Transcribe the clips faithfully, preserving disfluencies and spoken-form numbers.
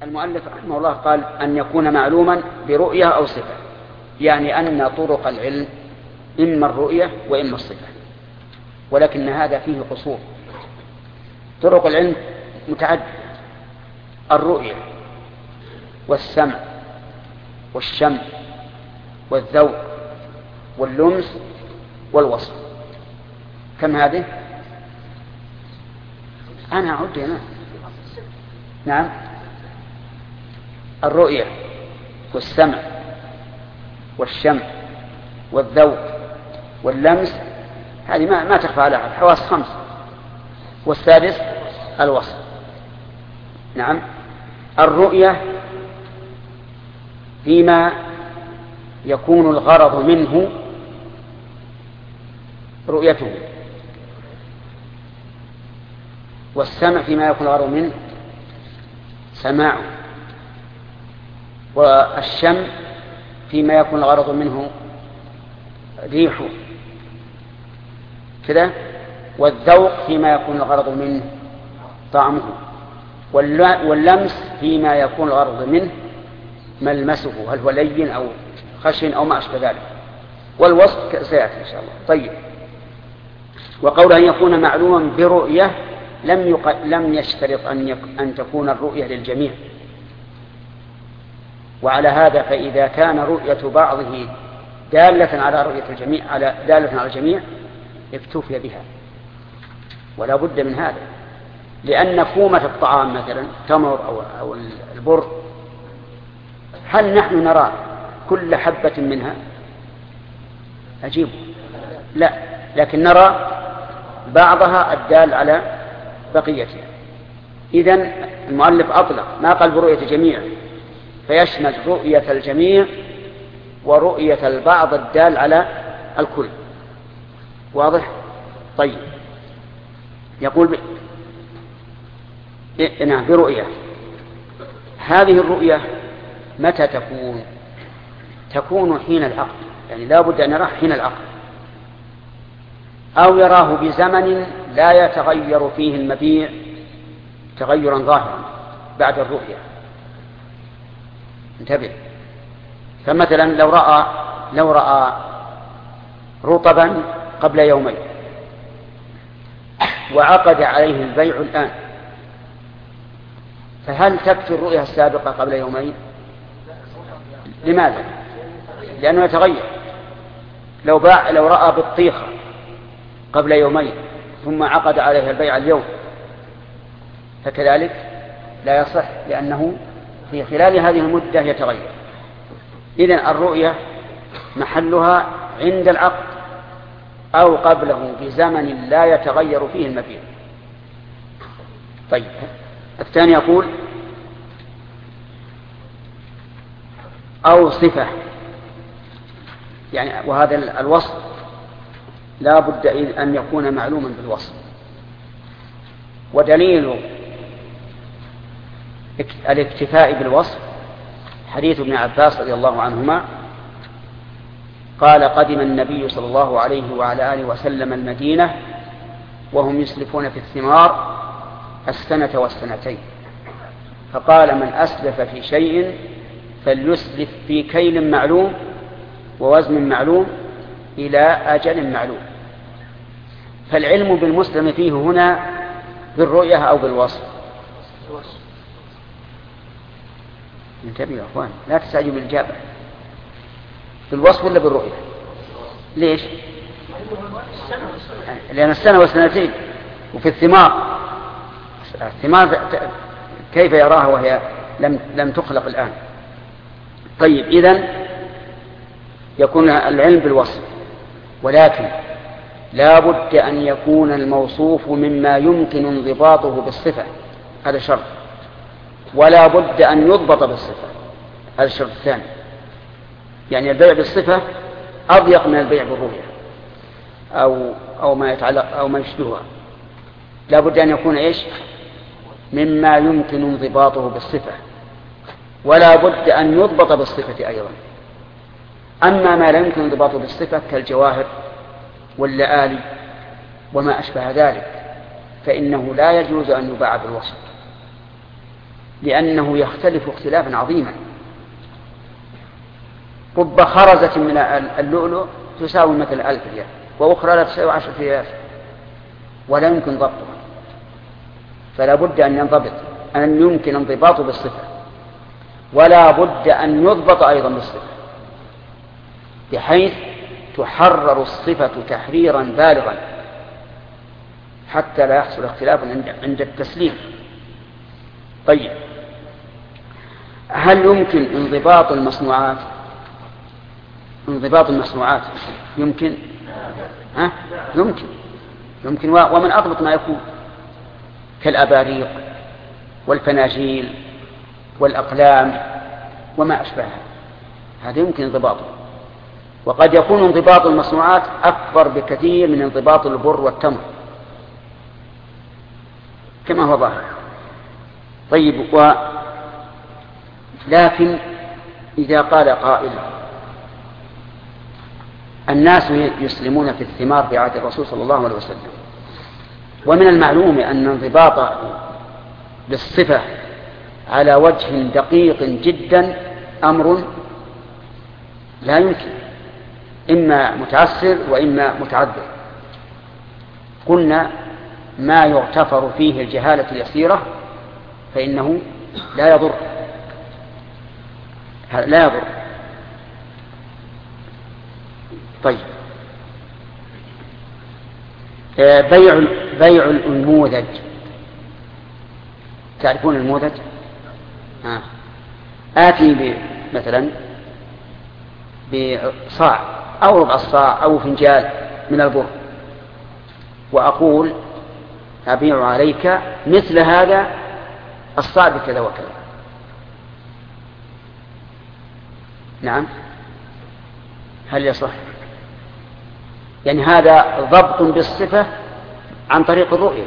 المؤلف رحمه الله قال أن يكون معلوما برؤية أو صفة، يعني أن طرق العلم إما الرؤية وإما الصفة، ولكن هذا فيه قصور. طرق العلم متعددة: الرؤية والسمع والشم والذوق واللمس والوصف. كم هذه؟ أنا أعد هنا. نعم، الرؤية والسمع والشم والذوق واللمس، هذه ما, ما تخفى على أحد، حواس خمس. والسادس الوصف. نعم، الرؤية فيما يكون الغرض منه رؤيته، والسمع فيما يكون الغرض منه سماعه، والشم فيما يكون الغرض منه ريحه كذا، والذوق فيما يكون الغرض منه طعمه، واللمس فيما يكون الغرض منه ملمسه، هل هو لين أو خشن أو ما أشبه ذلك، والوصف سيأتي إن شاء الله. طيب، وقول أن يكون معلوما برؤية لم يق... لم يشترط أن, يك... أن تكون الرؤية للجميع، وعلى هذا فإذا كان رؤية بعضه دالة على رؤية الجميع على دالة على الجميع اكتفي بها، ولا بد من هذا، لأن كومة الطعام مثلا تمر أو, أو البر، هل نحن نرى كل حبة منها؟ أجيب لا، لكن نرى بعضها الدال على بقيتها. إذن المؤلف أطلق ما قال برؤية الجميع، فيشمل رؤية الجميع ورؤية البعض الدال على الكل. واضح؟ طيب، يقول ب... إيه نعم برؤية. هذه الرؤية متى تكون؟ تكون حين العقد، يعني لا بد أن يراه حين العقد، أو يراه بزمن لا يتغير فيه المبيع تغيرا ظاهرا بعد الرؤية. انتبه، فمثلا لو رأى لو رأى رطبا قبل يومين وعقد عليه البيع الآن، فهل تكفي الرؤية السابقة قبل يومين؟ لماذا؟ لأنه يتغير. لو باع لو رأى بطيخة قبل يومين ثم عقد عليها البيع اليوم فكذلك لا يصح، لأنه في خلال هذه المدة يتغير. إذن الرؤية محلها عند العقد أو قبله بزمن لا يتغير فيه المبيع. طيب، الثاني يقول أو صفة، يعني وهذا الوصف لا بد أن يكون معلوما بالوصف. ودليل الاكتفاء بالوصف حديث ابن عباس رضي الله عنهما قال: قدم النبي صلى الله عليه وعلى آله وسلم المدينة وهم يسلفون في الثمار السنة والسنتين، فقال: من أسلف في شيء فليسلف في كيل معلوم ووزن معلوم إلى أجل معلوم. فالعلم بالمسلم فيه هنا بالرؤية أو بالوصف؟ انتبهوا يا أخوان، لا تستعجلوا بالإجابة. بالوصف ولا بالرؤية؟ ليش؟ لأن السنة والسنتين. وفي الثمار، الثمار كيف يراها وهي لم لم تخلق الآن؟ طيب، إذن يكون العلم بالوصف، ولكن لا بد أن يكون الموصوف مما يمكن انضباطه بالصفة، هذا شرط، ولا بد أن يضبط بالصفة، هذا الشرط الثاني. يعني البيع بالصفة أضيق من البيع بالرؤية أو أو ما يتعلق أو ما يشبهها. لا بد أن يكون إيش؟ مما يمكن انضباطه بالصفة، ولا بد أن يضبط بالصفة أيضا. أما ما لا يمكن انضباطه بالصفة كالجواهر واللآلي وما أشبه ذلك فإنه لا يجوز أن يباع بالوصف. لأنه يختلف اختلافا عظيما. رب خرزة من اللؤلؤ تساوي مثل ألف ريال، وأخرى لا تساوي عشرة ريال، ولا يمكن ضبطها. فلا بد أن ينضبط، أن يمكن انضباطه بالصفة، ولا بد أن يضبط أيضا بالصفة، بحيث تحرر الصفة تحريرا بالغا حتى لا يحصل اختلاف عند التسليم. طيب، هل يمكن انضباط المصنوعات؟ انضباط المصنوعات يمكن؟ ها؟ يمكن يمكن ومن أضبط ما يكون كالأباريق والفناجيل والأقلام وما أشبهها، هذا يمكن انضباطه. وقد يكون انضباط المصنوعات أكبر بكثير من انضباط البر والتمر كما هو ظاهر. طيب، و لكن إذا قال قائل الناس يسلمون في الثمار في عهد الرسول صلى الله عليه وسلم، ومن المعلوم أن انضباط بالصفة على وجه دقيق جدا أمر لا يمكن، إما متعسر وإما متعذر. قلنا ما يغتفر فيه الجهالة اليسيرة فإنه لا يضر لا يضر طيب، بيع بيع النموذج. تعرفون النموذج؟ آه. آتي مثلا بصاع أو ربع الصاع أو فنجال من البر، وأقول أبيع عليك مثل هذا الصاع بكذا وكذا. نعم، هل يصح؟ يعني هذا ضبط بالصفة عن طريق الرؤية.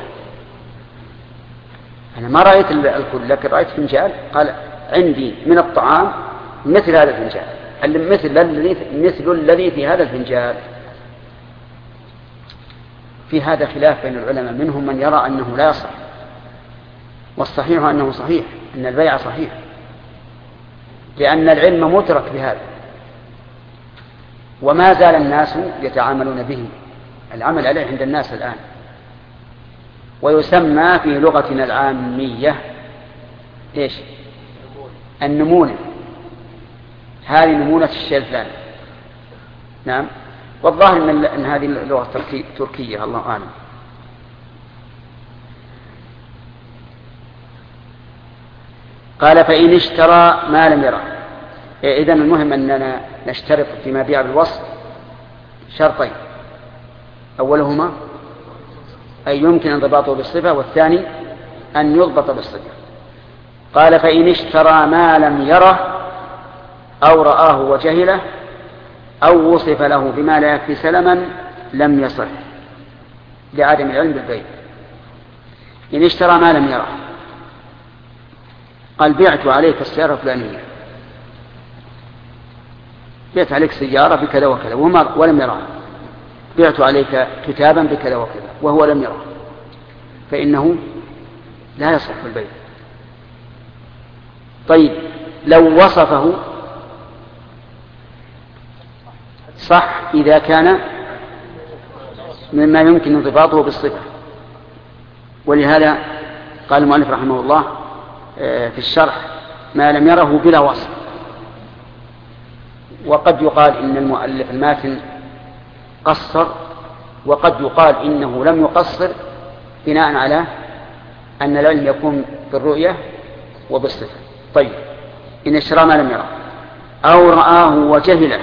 أنا ما رأيت الكل، لكن رأيت فنجال قال عندي من الطعام مثل هذا الفنجال، مثل الذي مثل الذي في هذا الفنجال. في هذا خلاف بين العلماء، منهم من يرى أنه لا يصح، والصحيح أنه صحيح، أن البيع صحيح، لأن العلم مترك بهذا، وما زال الناس يتعاملون به، العمل عليه عند الناس الآن، ويسمى في لغتنا العامية إيش؟ النمونة. هذه نمونة الشيء الفلاني. نعم، والظاهر من أن هذه اللغة تركية، الله أعلم. قال فإن اشترى ما لم يره. إذن المهم أننا نشترط فيما بيع بالوصف شرطين، أولهما أن يمكن انضباطه بالصفة، والثاني أن يضبط بالصفة. قال فإن اشترى ما لم يره أو رآه وجهله أو وصف له بما لا يكفي سلما لم يصح لعدم العلم بالبيع. إن اشترى ما لم يره، قال بعت عليك السيارة الفلانية، بعت عليك سيارة بكذا وكذا ولم يرها، بعت عليك كتابا بكذا وكذا وهو لم يره، فإنه لا يصح البيع. طيب، لو وصفه صح إذا كان مما يمكن انضباطه بالصفة. ولهذا قال المؤلف رحمه الله في الشرح ما لم يره بلا وصف. وقد يقال إن المؤلف الماتن قصر، وقد يقال إنه لم يقصر بناء على أن العلم يكون بالرؤية وبالصفة. طيب، إن اشترى ما لم يره أو رآه وجهله،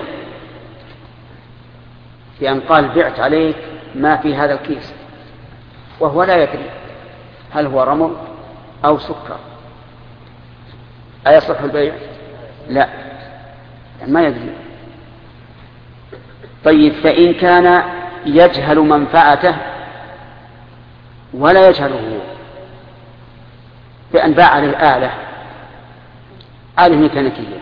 بأن قال بعت عليك ما في هذا الكيس وهو لا يدري هل هو رمل أو سكر، أيصح البيع؟ لا، ما يدري. طيب، فإن كان يجهل منفعته ولا يجهله، بأن باع عليه آلة آلة ميكانيكية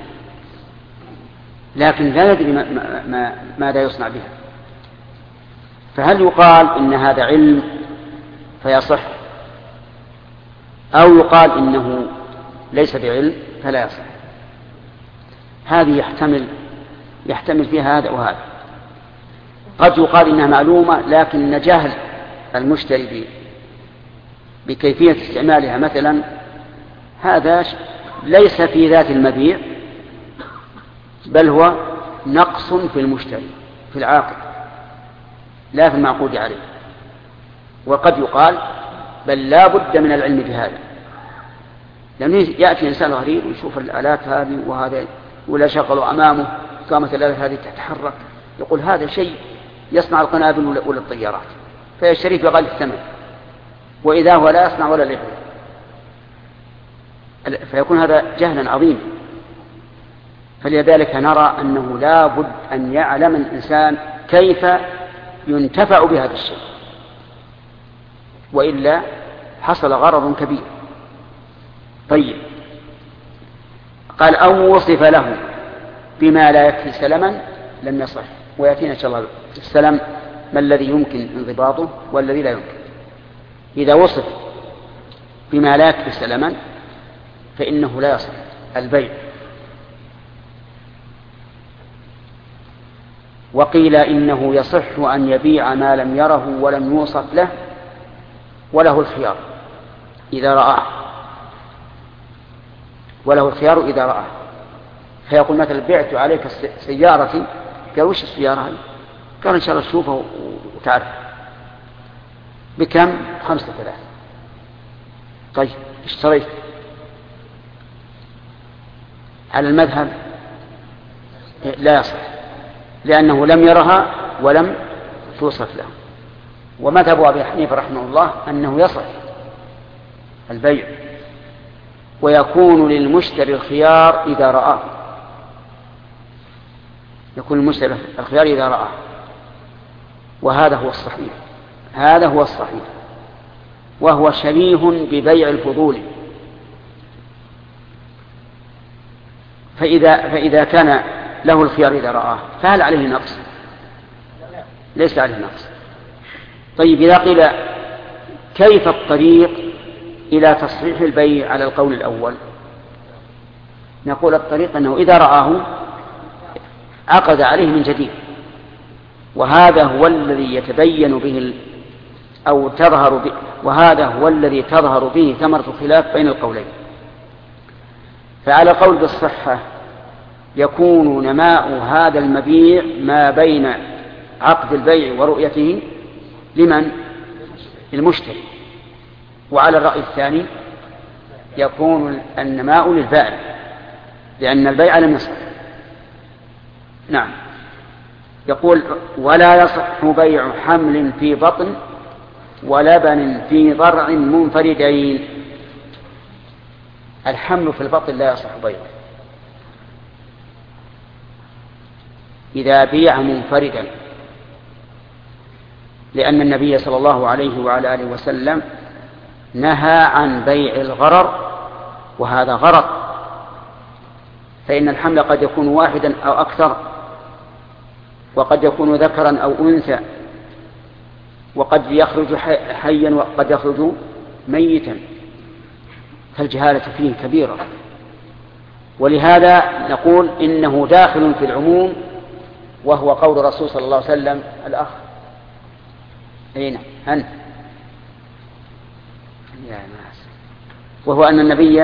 لكن لا يدري ما ما ماذا يصنع بها، فهل يقال إن هذا علم فيصح، أو يقال إنه ليس بعلم فلا يصح. هذه يحتمل يحتمل فيها هذا وهذا. قد يقال إنها معلومة لكن جهل المشتري بكيفية استعمالها مثلا، هذا ليس في ذات المبيع، بل هو نقص في المشتري في العاقد لا في المعقود عليه. وقد يقال بل لا بد من العلم بهذا، لأنه يأتي إنسان غريب ويشوف الآلات هذه وهذا ولا شغل أمامه قامت الآلات هذه تتحرك، يقول هذا شيء يصنع القنابل ولا الطيارات، فيشتري بغالي الثمن، وإذا هو لا يصنع ولا يبيع، فيكون هذا جهلا عظيما. فلذلك نرى أنه لا بد أن يعلم الإنسان كيف ينتفع بهذا الشيء، وإلا حصل غرض كبير. طيب، قال أو وصف له بما لا يكفي سلما لم يصح. ويأتينا إن شاء الله السلم ما الذي يمكن انضباطه والذي لا يمكن. إذا وصف بما لا يكفي سلما فإنه لا يصح البيع. وقيل إنه يصح أن يبيع ما لم يره ولم يوصف له وله الخيار إذا رآه، وله الخيار إذا رآه. فيقول مثلا بعت عليك سيارتي، قال وش السيارة هذه؟ قال إن شاء الله تشوفها وتعرف. بكم؟ خمسة آلاف. طيب اشتريت. على المذهب لا يصح، لأنه لم يرها ولم توصف له. ومذهب أبي حنيفة رحمه الله أنه يصح البيع، ويكون للمشتري الخيار إذا رآه، يكون المشتري الخيار إذا رآه، وهذا هو الصحيح، هذا هو الصحيح، وهو شبيه ببيع الفضول. فإذا, فإذا كان له الخيار إذا رآه فهل عليه نقص؟ ليس عليه نقص. طيب، إذا قيل كيف الطريق إلى تصحيح البيع على القول الأول؟ نقول الطريق أنه إذا رآه عقد عليه من جديد، وهذا هو الذي يتبين به أو تظهر به، وهذا هو الذي تظهر به ثمرة الخلاف بين القولين. فعلى قول بالصحة يكون نماء هذا المبيع ما بين عقد البيع ورؤيته لمن؟ المشتري. وعلى الرأي الثاني يكون النماء للبائع، لأن البيع لم يصح. نعم. يقول ولا يصح بيع حمل في بطن ولبن في ضرع منفردين. الحمل في البطن لا يصح بيعه إذا بيع منفردا، لأن النبي صلى الله عليه وعلى آله وسلم نهى عن بيع الغرر، وهذا غرر، فإن الحمل قد يكون واحدا أو أكثر، وقد يكون ذكرا أو أنثى، وقد يخرج حيا وقد يخرج ميتا، فالجهالة فيه كبيرة. ولهذا نقول إنه داخل في العموم، وهو قول الرسول صلى الله عليه وسلم الأخ أين أنت يا ناس، وهو أن النبي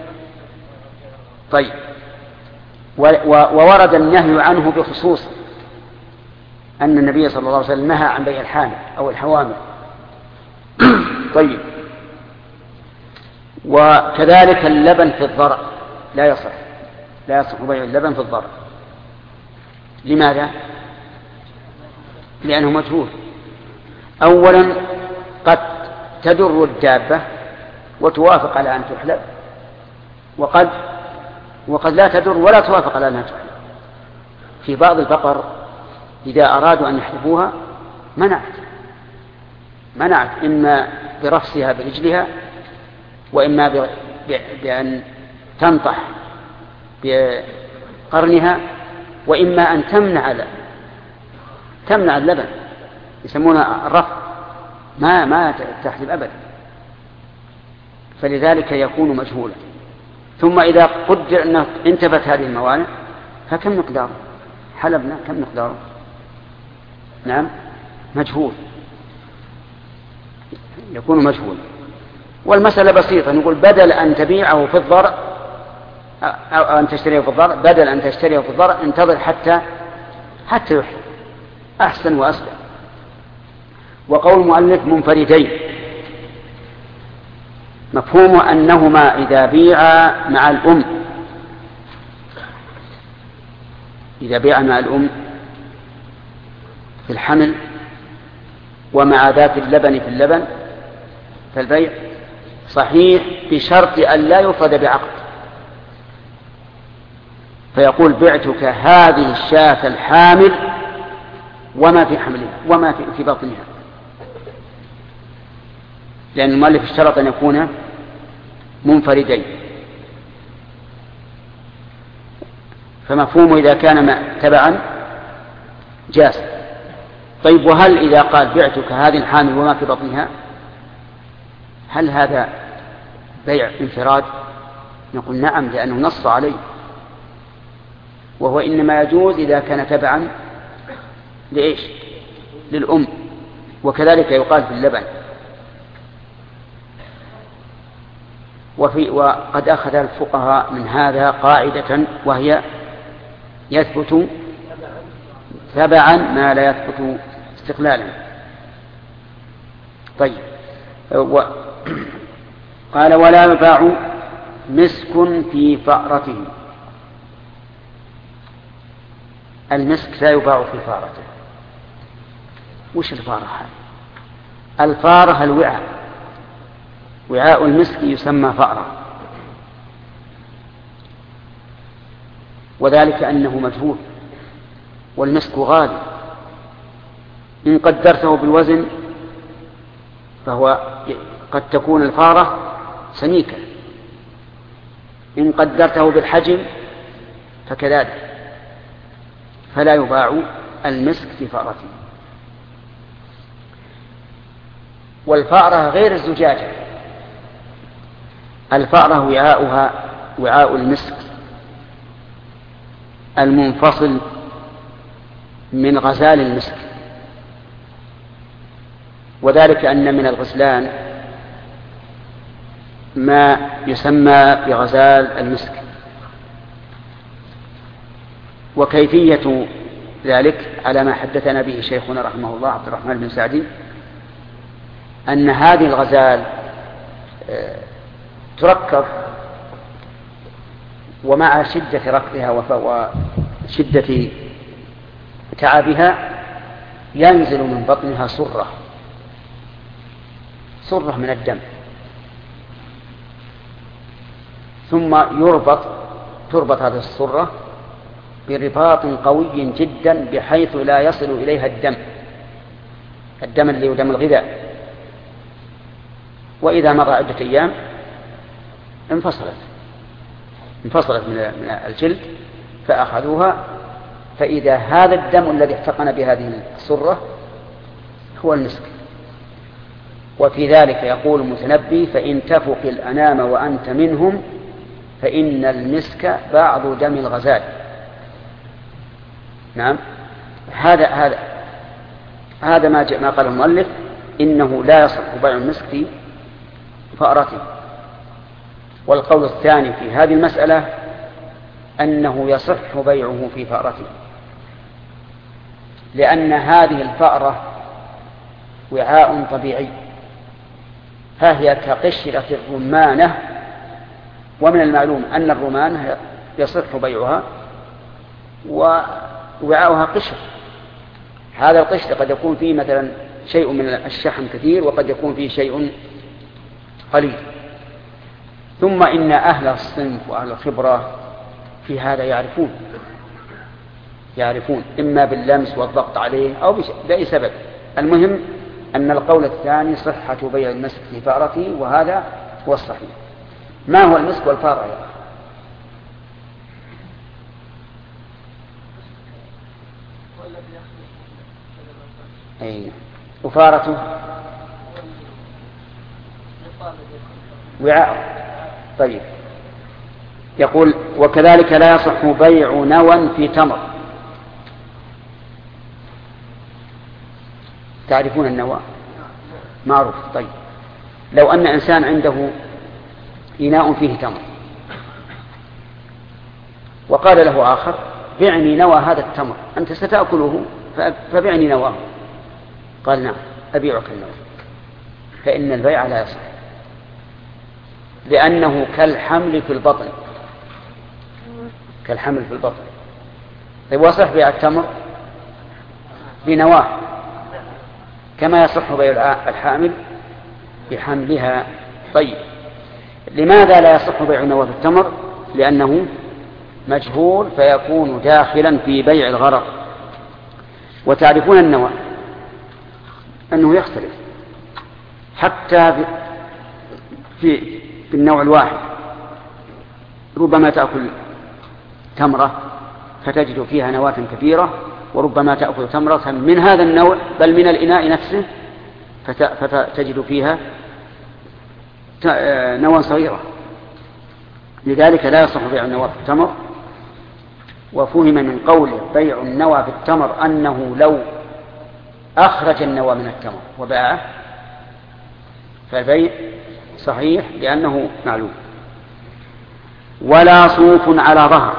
طيب وورد النهي عنه بخصوص أن النبي صلى الله عليه وسلم نهى عن بيع الحامل أو الحوامل. طيب، وكذلك اللبن في الضرع لا يصح، لا يصح بيع اللبن في الضرع. لماذا؟ لأنه مجهول. أولا قد تدر الدابة وتوافق على أن تحلب، وقد وقد لا تدر ولا توافق على أنها تحلب. في بعض البقر إذا أرادوا أن يحلبوها منعت منعت إما برفسها برجلها، وإما بأن تنطح بقرنها، وإما أن تمنع تمنع اللبن، يسمونها الرفع، ما ما تحلب أبدا. فلذلك يكون مجهولا. ثم إذا قدر أنه انتفت هذه الموانع فكم مقداره؟ حلبنا كم مقداره؟ نعم مجهول، يكون مجهول. والمسألة بسيطة، نقول بدل أن تبيعه في الضرع أو أن تشتريه في الضرع، بدل أن تشتريه في الضرع انتظر حتى حتى يحل، أحسن وأسلم. وقول المؤلف منفردين مفهوم أنهما إذا بيعا مع الأم إذا بيعا مع الأم في الحمل ومع ذات اللبن في اللبن فالبيع صحيح بشرط أن لا يفرد بعقد، فيقول بعتك هذه الشاة الحامل وما في حملها وما في, في بطنها، لأن المؤلف اشترط أن يكون منفردين. فمفهومه إذا كان تبعا جاز. طيب وهل إذا قال بعتك هذه الحامل وما في بطنها هل هذا بيع انفراد؟ نقول نعم، لأنه نص عليه، وهو إنما يجوز إذا كان تبعا لإيش؟ للأم. وكذلك يقال في اللبن. وفي وقد أخذ الفقهاء من هذا قاعدة وهي يثبت تبعا ما لا يثبت استقلالا. طيب و... قال ولا يباع مسك في فأرته. المسك لا يباع في فأرته. وش الفارة هذه؟ الفارة الوعاء، وعاء المسك يسمى فأرة، وذلك أنه مجهول، والمسك غالي. إن قدرته بالوزن فهو قد تكون الفارة سميكة، إن قدرته بالحجم فكذلك، فلا يباع المسك في فأرته. والفأرة غير الزجاجة. الفأرة وعاؤها وعاء المسك المنفصل من غزال المسك، وذلك أن من الغزلان ما يسمى بغزال المسك. وكيفية ذلك على ما حدثنا به شيخنا رحمه الله عبد الرحمن بن سعدي، أن هذه الغزال تركب، ومع شدة ركبها وشدة تعبها ينزل من بطنها صرة صرة من الدم، ثم يربط تربط هذه الصرة برباط قوي جدا بحيث لا يصل إليها الدم الدم اللي هو دم الغذاء. وإذا مضى عدة أيام انفصلت انفصلت من الجلد فأخذوها، فإذا هذا الدم الذي احتقن بهذه الصرة هو المسك. وفي ذلك يقول المتنبي فإن تفق الأنام وأنت منهم فإن المسك بعض دم الغزال. نعم، هذا هذا هذا ما جاء ما قاله المؤلف إنه لا يصح بيع المسك في فأرته. والقول الثاني في هذه المسألة أنه يصح بيعه في فأرته، لأن هذه الفأرة وعاء طبيعي، فهي كقشرة الرمانة، ومن المعلوم أن الرمانة يصح بيعها ووعاؤها قشر. هذا القشر قد يكون فيه مثلا شيء من الشحم كثير، وقد يكون فيه شيء قليل. ثم إن أهل الصنف وأهل الخبرة في هذا يعرفون يعرفون إما باللمس والضغط عليه أو بأي سبب. المهم أن القول الثاني صحة بيع المسك في فأرته، وهذا هو الصحيح. ما هو المسك والفارة يا أخي؟ أي وفارته وعاء. طيب يقول وكذلك لا يصح بيع نوى في تمر. تعرفون النوى معروف. طيب لو أن إنسان عنده إناء فيه تمر وقال له آخر بعني نوى هذا التمر، أنت ستأكله فبعني نواه. قال نعم أبيعك النوى، فإن البيع لا يصح لأنه كالحمل في البطن، كالحمل في البطن. طيب وصح بيع التمر بنواه كما يصح بيع الحامل بحملها. طيب لماذا لا يصح بيع النوى في التمر؟ لأنه مجهول فيكون داخلا في بيع الغرر. وتعرفون النوى أنه يختلف حتى في, في النوع الواحد، ربما تأكل تمرة فتجد فيها نواة كثيرة، وربما تأكل تمرة من هذا النوع بل من الإناء نفسه فتجد فيها نواة صغيرة. لذلك لا يصح بيع النوى في التمر. وفهم من قوله بيع النوى في التمر أنه لو أخرج النوى من التمر وباعه فالبيع صحيح لأنه معلوم. ولا صوف على ظهر.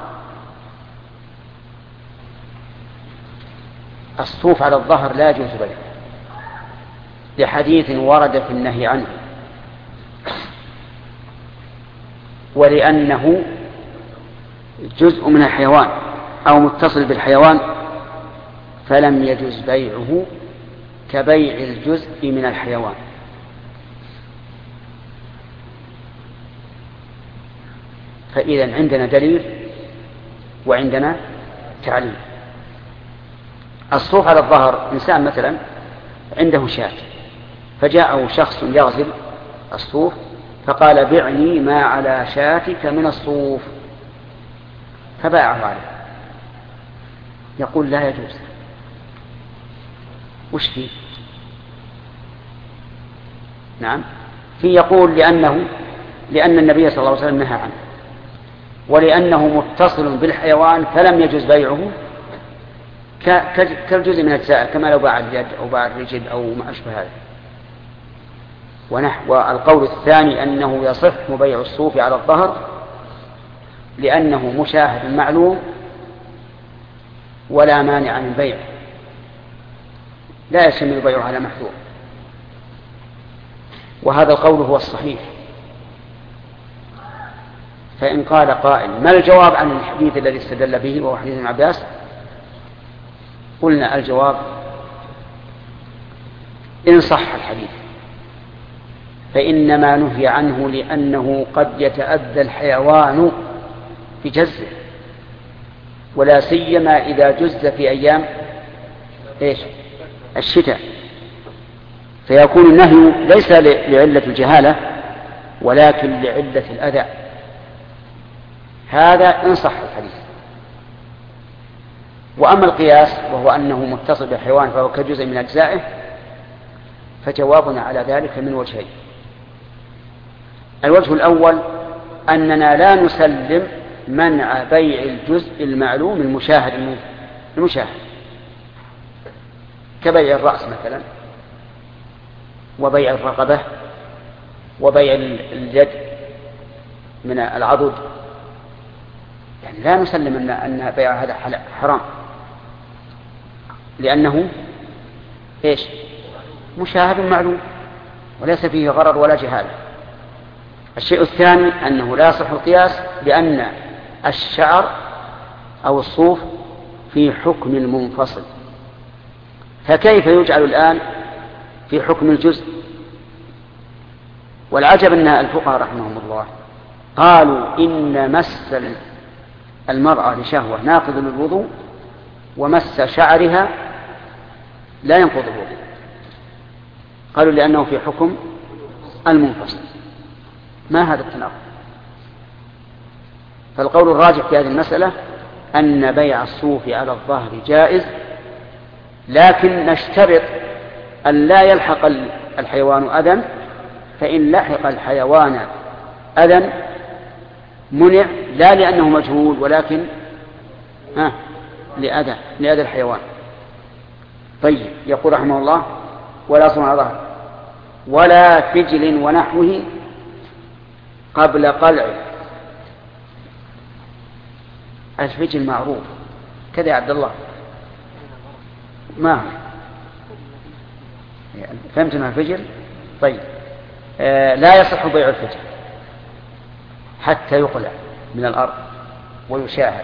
الصوف على الظهر لا يجوز بيعه لحديث ورد في النهي عنه، ولأنه جزء من الحيوان أو متصل بالحيوان فلم يجوز بيعه كبيع الجزء من الحيوان. فإذا عندنا دليل وعندنا تعليل. الصوف على الظهر، إنسان مثلا عنده شاة فجاءه شخص يغزل الصوف فقال بعني ما على شاتك من الصوف فباعه عليه، يقول لا يجوز. وش فيه؟ نعم في يقول لأنه لأن النبي صلى الله عليه وسلم نهى عنه، ولأنه متصل بالحيوان فلم يجوز بيعه كالجزء من الأجزاء كما لو باع اليد أو باع الرجل أو ما أشبه هذا. ونحو القول الثاني أنه يصح بيع الصوف على الظهر لأنه مشاهد معلوم ولا مانع من بيعه، لا يشمل بيعه على محذور. وهذا القول هو الصحيح. فإن قال قائل ما الجواب عن الحديث الذي استدل به وهو حديث ابن عباس؟ قلنا الجواب إن صح الحديث فإنما نهي عنه لأنه قد يتأذى الحيوان في جزه، ولا سيما إذا جز في أيام إيش؟ الشتاء، فيكون النهي ليس لعلة الجهالة ولكن لعلة الأذى. هذا إن صح الحديث. وأما القياس وهو أنه متصل بالحيوان فهو كجزء من أجزائه فجوابنا على ذلك من وجهين. الوجه الأول أننا لا نسلم منع بيع الجزء المعلوم المشاهد المشاهد كبيع الرأس مثلا وبيع الرقبة وبيع اليد من العضد، يعني لا نسلم أن, أن بيع هذا حرام لأنه إيش؟ مشاهد معلوم وليس فيه غرر ولا جهالة. الشيء الثاني أنه لا يصح القياس لأن الشعر أو الصوف في حكم المنفصل، فكيف يجعل الآن في حكم الجزء؟ والعجب أن الفقهاء رحمهم الله قالوا إن مس المرأة لشهوة ناقض للوضوء ومس شعرها لا ينقض الوضوء، قالوا لأنه في حكم المنفصل. ما هذا التناقض؟ فالقول الراجح في هذه المسألة أن بيع الصوف على الظهر جائز، لكن نشترط أن لا يلحق الحيوان أذى، فإن لحق الحيوان أذى منع لا لأنه مجهول ولكن ها لأذى لأذى الحيوان. طيب يقول رحمه الله ولا صنع ظهر ولا فجل ونحوه قبل قلعه. الفجل معروف كذا يا عبد الله ما هو فهمتنا الفجل؟ طيب آه لا يصح بيع الفجل حتى يقلع من الأرض ويشاهد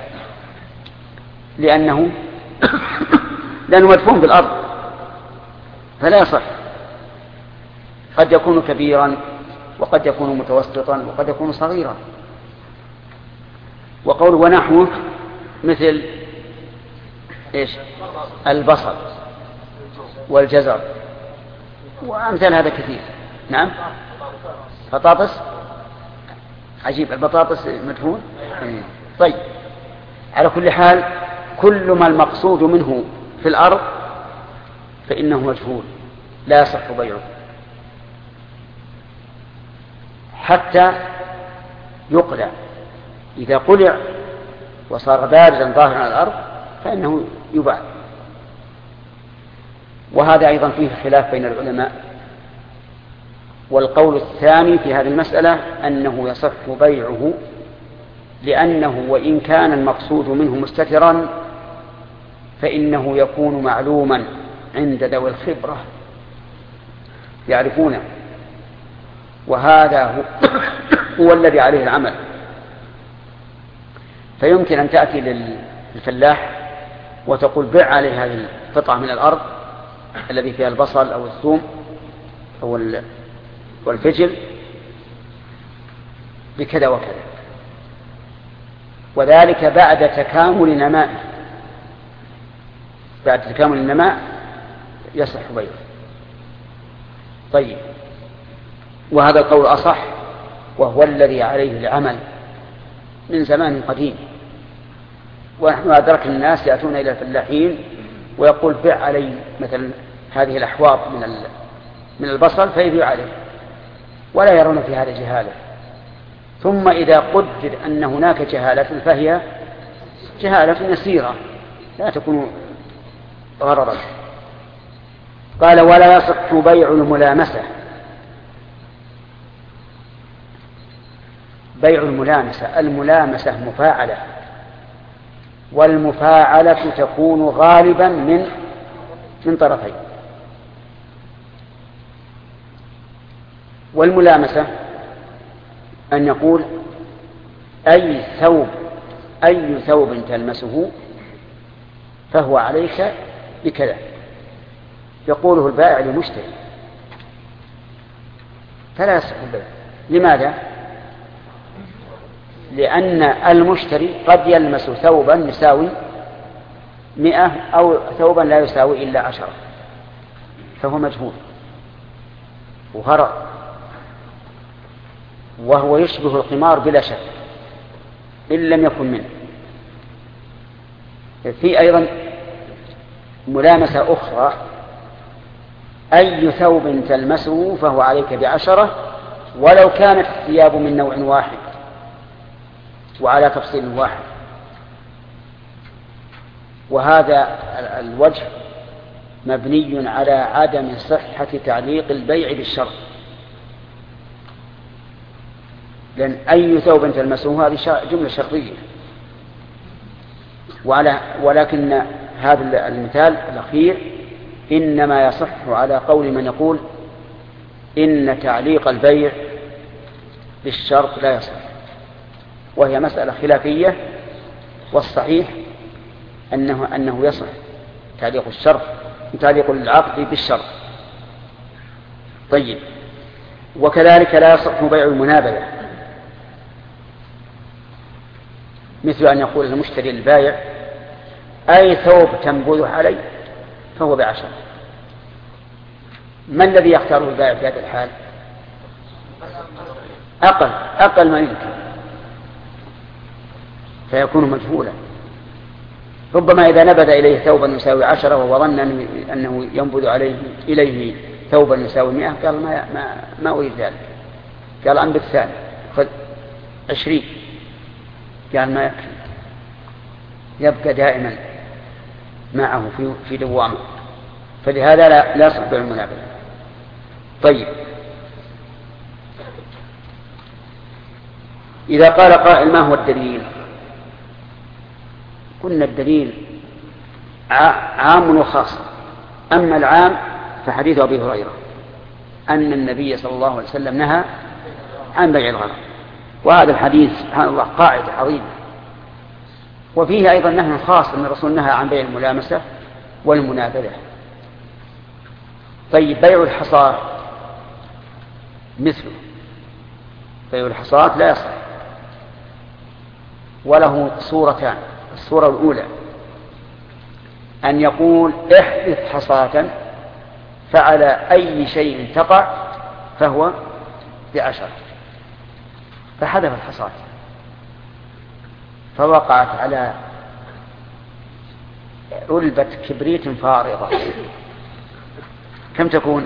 لأنه لأنه مدفون بالأرض فلا يصح. قد يكون كبيرا وقد يكون متوسطا وقد يكون صغيرا. وقول ونحوه مثل إيش البصل والجزر وأمثال هذا كثير. نعم بطاطس عجيب البطاطس مدفون. طيب على كل حال كل ما المقصود منه في الأرض فإنه مجهول لا يصح بيعه حتى يقلع. إذا قلع وصار بارزا ظاهرا على الأرض فإنه يباع. وهذا أيضا فيه خلاف بين العلماء. والقول الثاني في هذه المسألة أنه يصح بيعه لأنه وإن كان المقصود منه مستترا فإنه يكون معلوما عند ذوي الخبرة يعرفونه وهذا هو الذي عليه العمل. فيمكن أن تأتي للفلاح وتقول بع عليه هذه القطعة من الأرض الذي فيها البصل أو الثوم أو والفجل بكذا وكذا وذلك بعد تكامل نماء بعد تكامل النماء يصح بيعه. طيب وهذا القول أصح وهو الذي عليه العمل من زمان قديم. ونحن أدركنا الناس يأتون إلى الفلاحين ويقول بع علي مثلا هذه الأحواض من من البصل فيبيع عليه ولا يرون في هذا جهالة. ثم إذا قدر أن هناك جهالة فهي جهالة يسيرة لا تكون غررا. قال ولا يصح بيع الملامسة. بيع الملامسة الملامسة مفاعلة والمفاعلة تكون غالبا من من طرفين. والملامسة أن يقول أي ثوب أي ثوب تلمسه فهو عليك بكذا يقوله البائع للمشتري فلا يصح البيع. لماذا؟ لأن المشتري قد يلمس ثوبا يساوي مئة أو ثوبا لا يساوي إلا عشرة فهو مجهول وغرر وهو يشبه القمار بلا شك إن لم يكن منه. في أيضا ملامسة أخرى أي ثوب تلمسه فهو عليك بعشرة ولو كانت الثياب من نوع واحد وعلى تفصيل واحد. وهذا الوجه مبني على عدم صحة تعليق البيع بالشرط لأن أي ثوب تلمسه هذه جملة شرطية. وعلى ولكن هذا المثال الأخير إنما يصح على قول من يقول إن تعليق البيع بالشرط لا يصح وهي مسألة خلافية. والصحيح أنه, أنه يصح تعليق الشرط تعليق العقد بالشرط. طيب وكذلك لا يصح بيع المنابذة مثل أن يقول المشتري للبائع أي ثوب تنبذه علي فهو بعشرة. ما الذي يختاره البائع في هذا الحال؟ أقل أقل ما يمكن فيكون مجهولا. ربما إذا نبذ إليه ثوبا يساوي عشرة وهو ظن أنه ينبذ عليه إليه ثوبا يساوي مئة قال ما, ما, ما أريد ذلك قال أنبذ ثاني خذ عشرين قال ما يكفي، يبقى دائما معه في في دوامه، فلهذا لا لا يصح بيع المنابذة. طيب، إذا قال قائل ما هو الدليل؟ قلنا الدليل عام وخاص. أما العام فحديث أبي هريرة أن النبي صلى الله عليه وسلم نهى عن بيع الغرر، وهذا الحديث سبحان الله قاعدة عظيمة. وفيه أيضا نهي خاص أن الرسول نهى عن بيع الملامسة والمنابذة. طيب، بيع الحصاة مثله، بيع الحصاة لا يصح، وله صورتان. الصورة الأولى أن يقول احدث حصاة فعلى أي شيء تقع فهو بعشرة، فحذف الحصاة فوقعت على علبة كبريت فارغة، كم تكون؟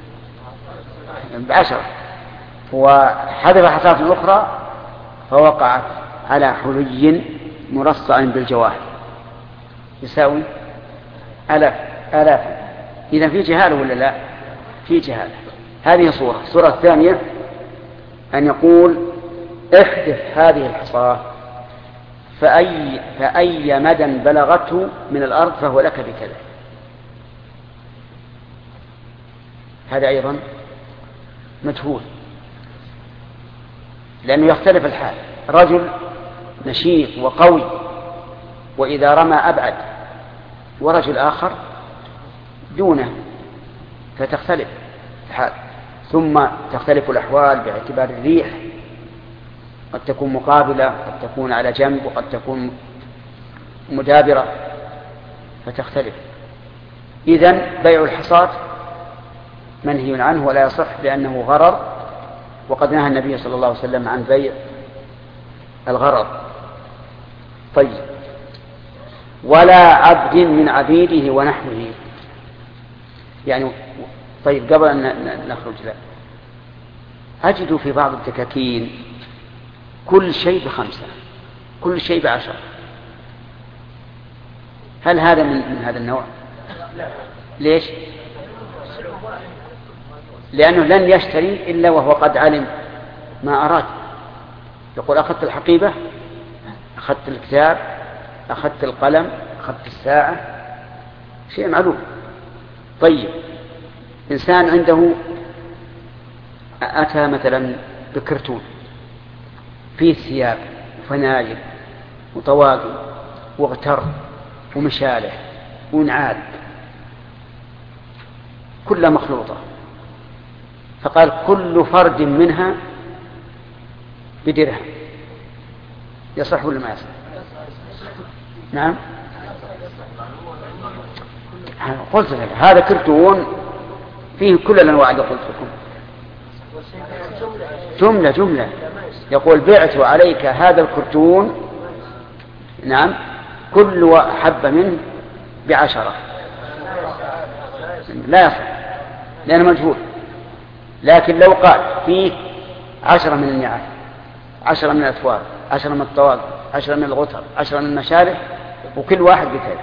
بعشرة. وحذف حصاة أخرى فوقعت على حلي مرصع بالجواهر يساوي آلاف آلاف. إذا في جهالة ولا لا؟ في جهالة. هذه صورة. الصورة الثانية أن يقول احذف هذه الحصاة فأي, فأي مدى بلغته من الأرض فهو لك بكذا. هذا أيضا مجهول، لأنه يختلف الحال. رجل نشيط وقوي وإذا رمى أبعد، ورجل آخر دونه، فتختلف الحال. ثم تختلف الأحوال باعتبار الريح، قد تكون مقابلة، قد تكون على جنب، وقد تكون مدابرة، فتختلف. إذن بيع الحصاة منهي عنه ولا يصح لأنه غرر، وقد نهى النبي صلى الله عليه وسلم عن بيع الغرر. طيب، ولا عبد من عبيده ونحوه، يعني طيب قبل أن نخرج له، أجد في بعض الدكاكين كل شيء بخمسة، كل شيء بعشرة. هل هذا من, من هذا النوع؟ ليش؟ لأنه لن يشتري إلا وهو قد علم ما أراد. يقول أخذت الحقيبة، أخذت الكتاب، أخذت القلم، أخذت الساعة، شيء معلوم. طيب، إنسان عنده أتى مثلا بكرتون فيه ثياب وفناجل وطواقم واغتر ومشالح ونعال كلها مخلوطة، فقال كل فرد منها بدرهم، يصح ولا ما يصح؟ نعم، قلت لك هذا كرتون فيه كل الأنواع اللي قلت لكم، جملة جملة. يقول بعت عليك هذا الكرتون، نعم، كل حبة منه بعشرة، لا يصح لأنه مجهول. لكن لو قال فيه عشرة من النعال، عشرة من الأثواب، عشرة من الطواقم، عشرة من الغتر، عشرة من المشالح، وكل واحد بكذا،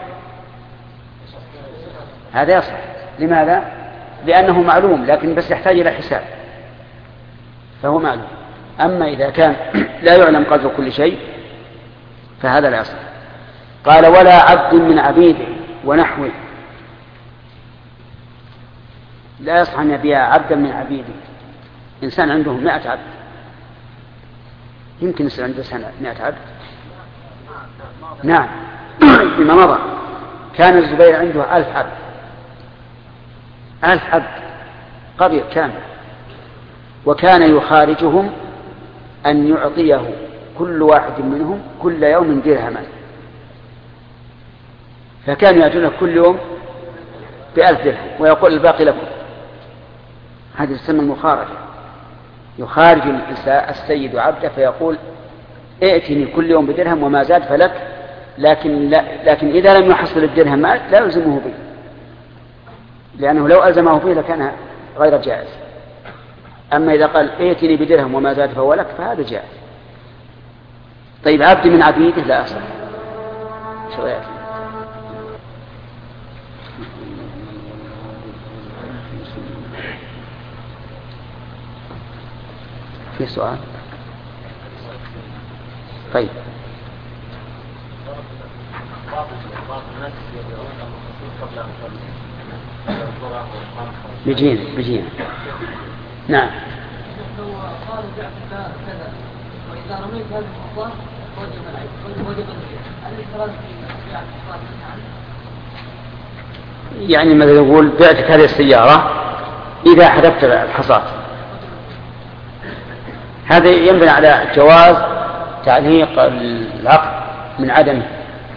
هذا يصح. لماذا؟ لأنه معلوم، لكن بس يحتاج إلى حساب، فهو معلوم. أما إذا كان لا يعلم قدر كل شيء فهذا لا يصح. قال ولا عبد من عبيده ونحوه، لا يصح أن يبيع عبدا من عبيده. إنسان عنده مئة عبد، يمكن يصير عنده سنة مئة عبد. نعم، فيما مضى كان الزبير عنده ألف عبد، ألف عبد قبيل كامل، وكان يخارجهم أن يعطيه كل واحد منهم كل يوم درهما، فكانوا يأتونه كل يوم بألف درهم ويقول الباقي لكم. هذه تسمى المخارجة. يخارج السيد عبده فيقول ائتني كل يوم بدرهم وما زاد فلك، لكن, لا لكن إذا لم يحصل الدرهم لا يلزمه به، لأنه لو ألزمه به لكان غير جائز. أما إذا قال ائتني بدرهم وما زاد فهو لك فهذا جائز. طيب عبد من عبيده لا أصح. شو رأيك؟ في سؤال؟ طيب بيجينا بيجينا نعم. قالوا بعد كذا وإذا رميت هذه الحصان وجب العيد وجب العيد هل الكلام في بيع الحصان يعني ماذا يقول بعتك هذه السيارة إذا حذفت الحصاة، هذا ينبني على جواز تعليق العقد من عدمه.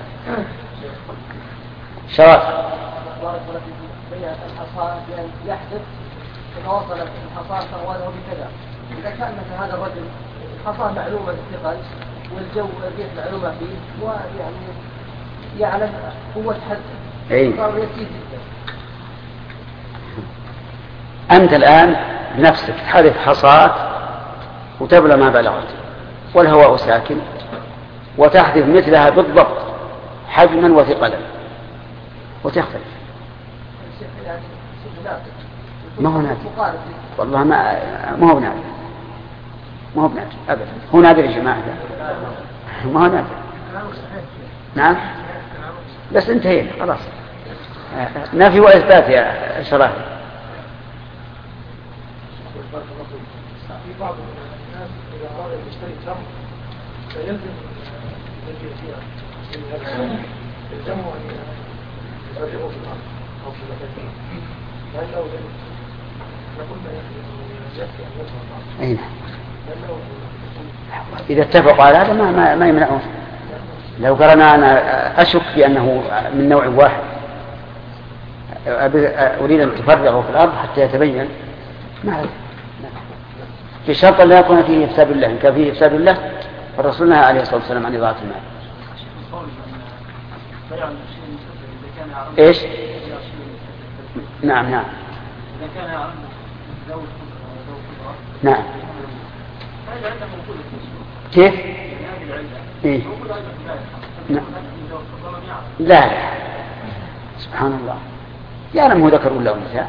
شرط بيع الحصان بأن يحدث إذا وصلت الحصان فهو بكذا. إذا كان مثل هذا الرجل الحصان معلومة الثقل والجو الريح معلومة فيه ويعني يعلم قوة حده صار يسير جدا. أنت الآن بنفسك تحذف حصاة وتبلغ ما بلغت والهواء ساكن وتحذف مثلها بالضبط حجما وثقلا وتختلف. ما هو نادر والله، ما ما هو نادر، ما هو نادر أبدا. هو نادر يا جماعة، ما هو نادر. نعم بس انتهينا خلاص، نفي وإثبات يا شراح. في بعض الناس إذا أراد أن يشتري تمر فيلزم يجري فيها يلزمه أن يزرعه في الأرض أو في المكان لأنه نقول ما يكفي أن يظهر أين إذا اتفقوا على هذا ما ما, ما يمنعون. لو قرنا أنا أشك بأنه من نوع واحد أريد أن تفرغه في الأرض حتى يتبين ما هذا في شرط لا يكون فيه إفساد الله. إن كان فيه إفساد الله فالرسول نهى عليه الصلاة والسلام عن إضاعة المال. إيش؟ نعم نعم نعم. كيف؟ إيه؟ نعم. لا لا سبحان الله يعلم هو ذكر ولا أنثى.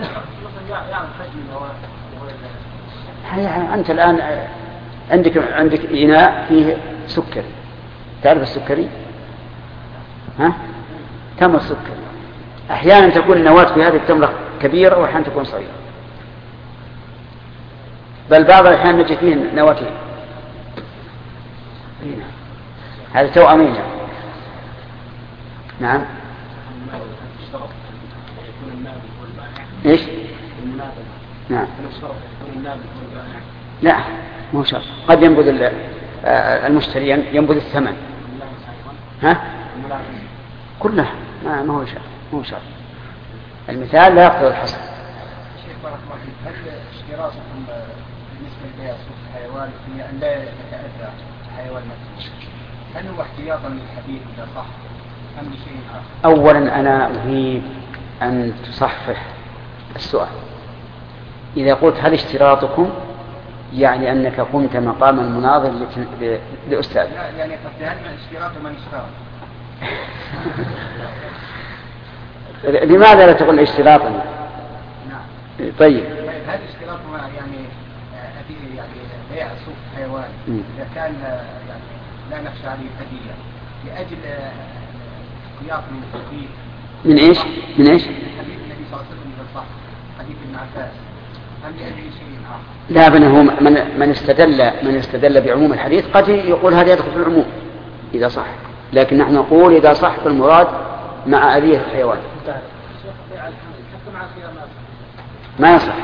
أنت الآن عندك عندك إناء فيه سكر، تعرف السكري؟ ها؟ تمر سكر. أحيانا تكون النواة في هذه التمرة كبيرة وأحيانا تكون صغيرة، بل بعض الأحيان نجد فيه نواتين. هذا توأمين. نعم. إيش؟ نعم. لا مو شرط، قد ينبذ المشتري ينبذ الثمن. ها؟ كلها ما ما هو شرط، مو شرط. المثال لا يقتضي الحصر. شيخ بارك الله فيك، هل اشتراطكم بالنسبه لبيع صوت الحيوان هي ان لا يتأذى الحيوان نفسه؟ هل هو احتياطا للحديث اذا صح ام لشيء اخر؟ اولا انا اريد ان تصحح السؤال. اذا قلت هل اشتراطكم يعني انك قمت مقام المناظر لاستاذ. لا يعني قد هل من اشتراط من اشتراط. لماذا لا تقول اشتراطا؟ نعم. طيب. هل اشتراط يعني هذه يعني بيع سوق حيوان اذا كان يعني لا نخشى عليه هديه لاجل احتياط من الحديث. من ايش؟ من ايش؟ حديث النبي صلى الله عليه وسلم بالصح، حديث ابن عباس، ام لاجل شيء اخر؟ لا بل هو من من استدل من استدل بعموم الحديث قد يقول هذا يدخل في العموم اذا صح، لكن نحن نقول اذا صح فالمراد مع أذية الحيوان. ما يصح.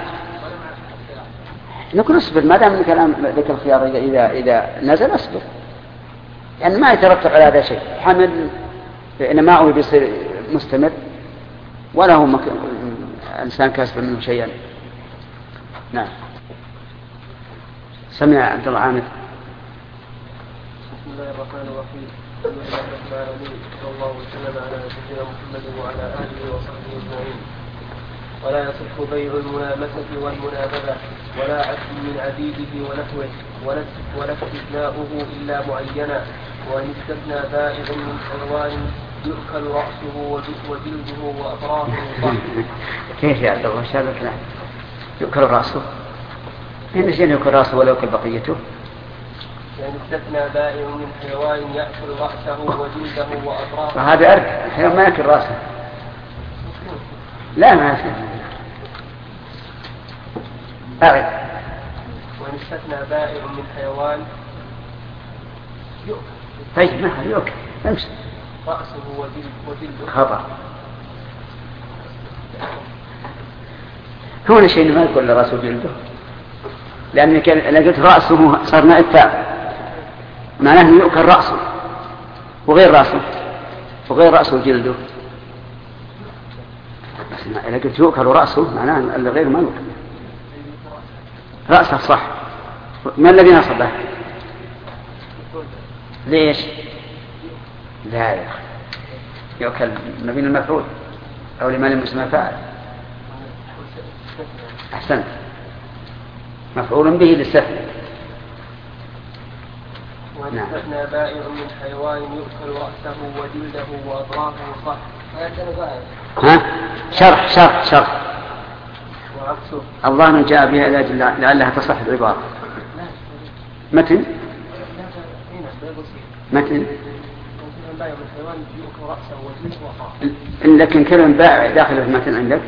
نكون اصبر ما دام كلام ذكر الخيار إذا إذا نزل اصبر، يعني ما يترتب على هذا شيء. حمل إن ماءه بيصير مستمر ولا هو مك... إنسان كاسب منه شيئا. نعم. سمع عبد الله عامر. بسم الله الرحمن الرحيم. الحمد لله رب العالمين صلى الله وسلم على نبينا محمد وعلى آله وصحبه أجمعين. ولا يصح بيع الملامسة والمنابذة ولا عبد من عبيده ونحوه ولا استثناؤه إلا معينا. وإن استثنى بائع من حيوان يؤكل رأسه وجلده وأطرافه صح. كيف يا عبد الله هذا الكلام؟ يؤكل رأسه؟ إن شيء يؤكل رأسه ولا يؤكل بقيته؟ يعني استثنى بائع من حيوان يأكل رأسه وجلده وأطرافه. فهذا أرك الحيوان ما يأكل رأسه. لا ما يأكل. أرك. وإن استثنى بائع من حيوان يؤكل. طيب ما هو يؤكل. امشي. رأسه وجلده. خطأ. هنا شيء ما يقول رأسه وجلده. لأنك لو قلت رأسه صار نائب فاعل. معناه أنه يؤكل رأسه وغير رأسه وغير رأسه وجلده. بس إذا قلت يؤكل رأسه معناه أن الغير ما يؤكل. رأسه صح. ما الذي نصبه؟ ليش؟ لا يا أخي يؤكل مبين المفعول أو لمن المسمى فاعل. أحسنت. مفعول به للسفل. وإن استثنى بائع من حيوان يؤكل رأسه وجلده وأطرافه صح. ها؟ شرح شرح شرح. وعكسه. الله أنه جاء بها لعلها تصح العبارة. متن؟ متن؟ لكن كلمة بائع داخل في متن عندك؟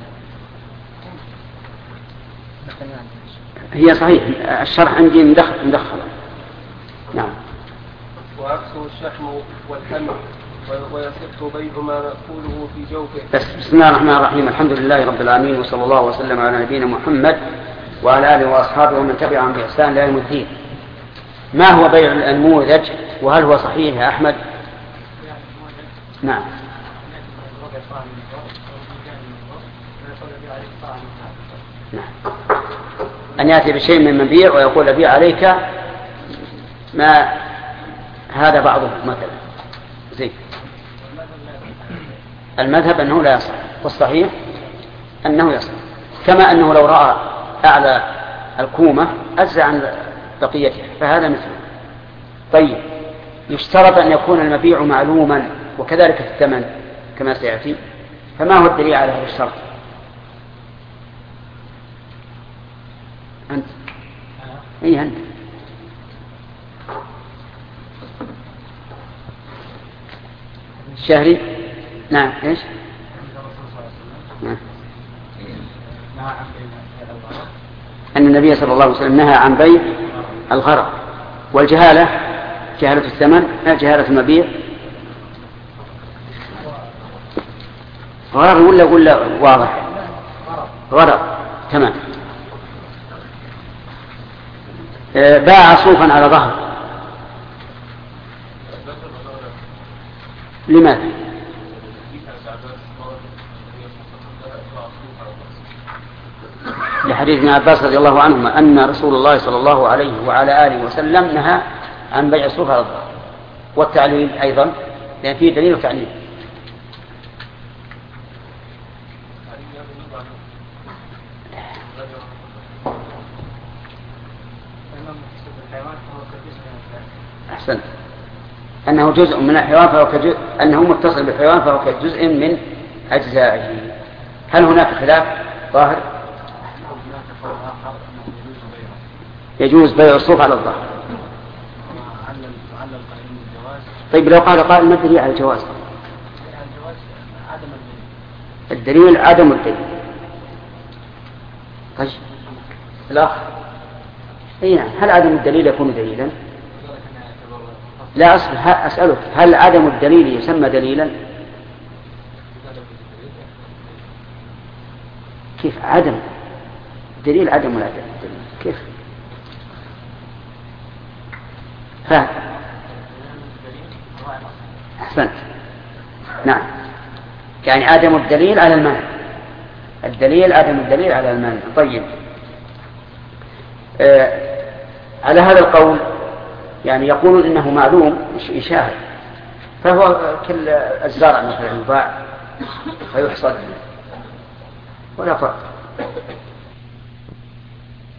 هي صحيح الشرح عندي مدخل مدخل. نعم. وعكسه الشحم والحمل ويصح بيع ما نأكله في جوفه. بس بسم الله الرحمن الرحيم. الحمد لله رب العالمين وصلى الله وسلم على نبينا محمد وعلى آله وأصحابه ومن تبعهم بإحسان إلى يوم الدين. ما هو بيع النموذج وهل هو صحيح يا أحمد؟ نعم. نعم. أن يأتي بشيء من مبيع ويقول أبيع عليك ما هذا بعضه مثلا زي المذهب أنه لا يصح والصحيح أنه يصح كما أنه لو رأى أعلى الكومة أجزى عن بقيتها فهذا مثله. طيب يشترط أن يكون المبيع معلوما وكذلك الثمن كما سيأتي. فما هو الدليل على هذا الشرط؟ أنت أي أنت الشهري. نعم إيش نعم. أن النبي صلى الله عليه وسلم نهى عن بيع الغرر والجهالة جهالة الثمن جهالة المبيع غرر ولا ولا واضح غرر تمام. باع صوفا على ظهر لماذا؟ لحديث ابن عباس رضي الله عنهما أن رسول الله صلى الله عليه وعلى آله وسلم نهى عن بيع الصوف على الظهر. والتعليل أيضا لأن فيه دليل وتعليل. أحسنت. أنه جزء من الحيوان فهو كجزء أنه متصل بالحيوان فهو كجزء من أجزائه. هل هناك خلاف ظاهر؟ يجوز بيع الصوف على الظهر. طيب لو قال قائل ما الدليل على الجواز؟ الدليل عدم الدليل. طيب الأخ أي نعم. هل عدم الدليل يكون دليلا؟ لا أصبح أسألك هل عدم الدليل يسمى دليلا؟ كيف عدم دليل عدم ولا دليل كيف؟ فهم. أحسنت. نعم يعني عدم الدليل على المنع. الدليل عدم الدليل على المنع. طيب آه على هذا القول يعني يقولون إنه معلوم يشاهد فهو كل الزرع مثلا يباع فيحصد ولا فرق.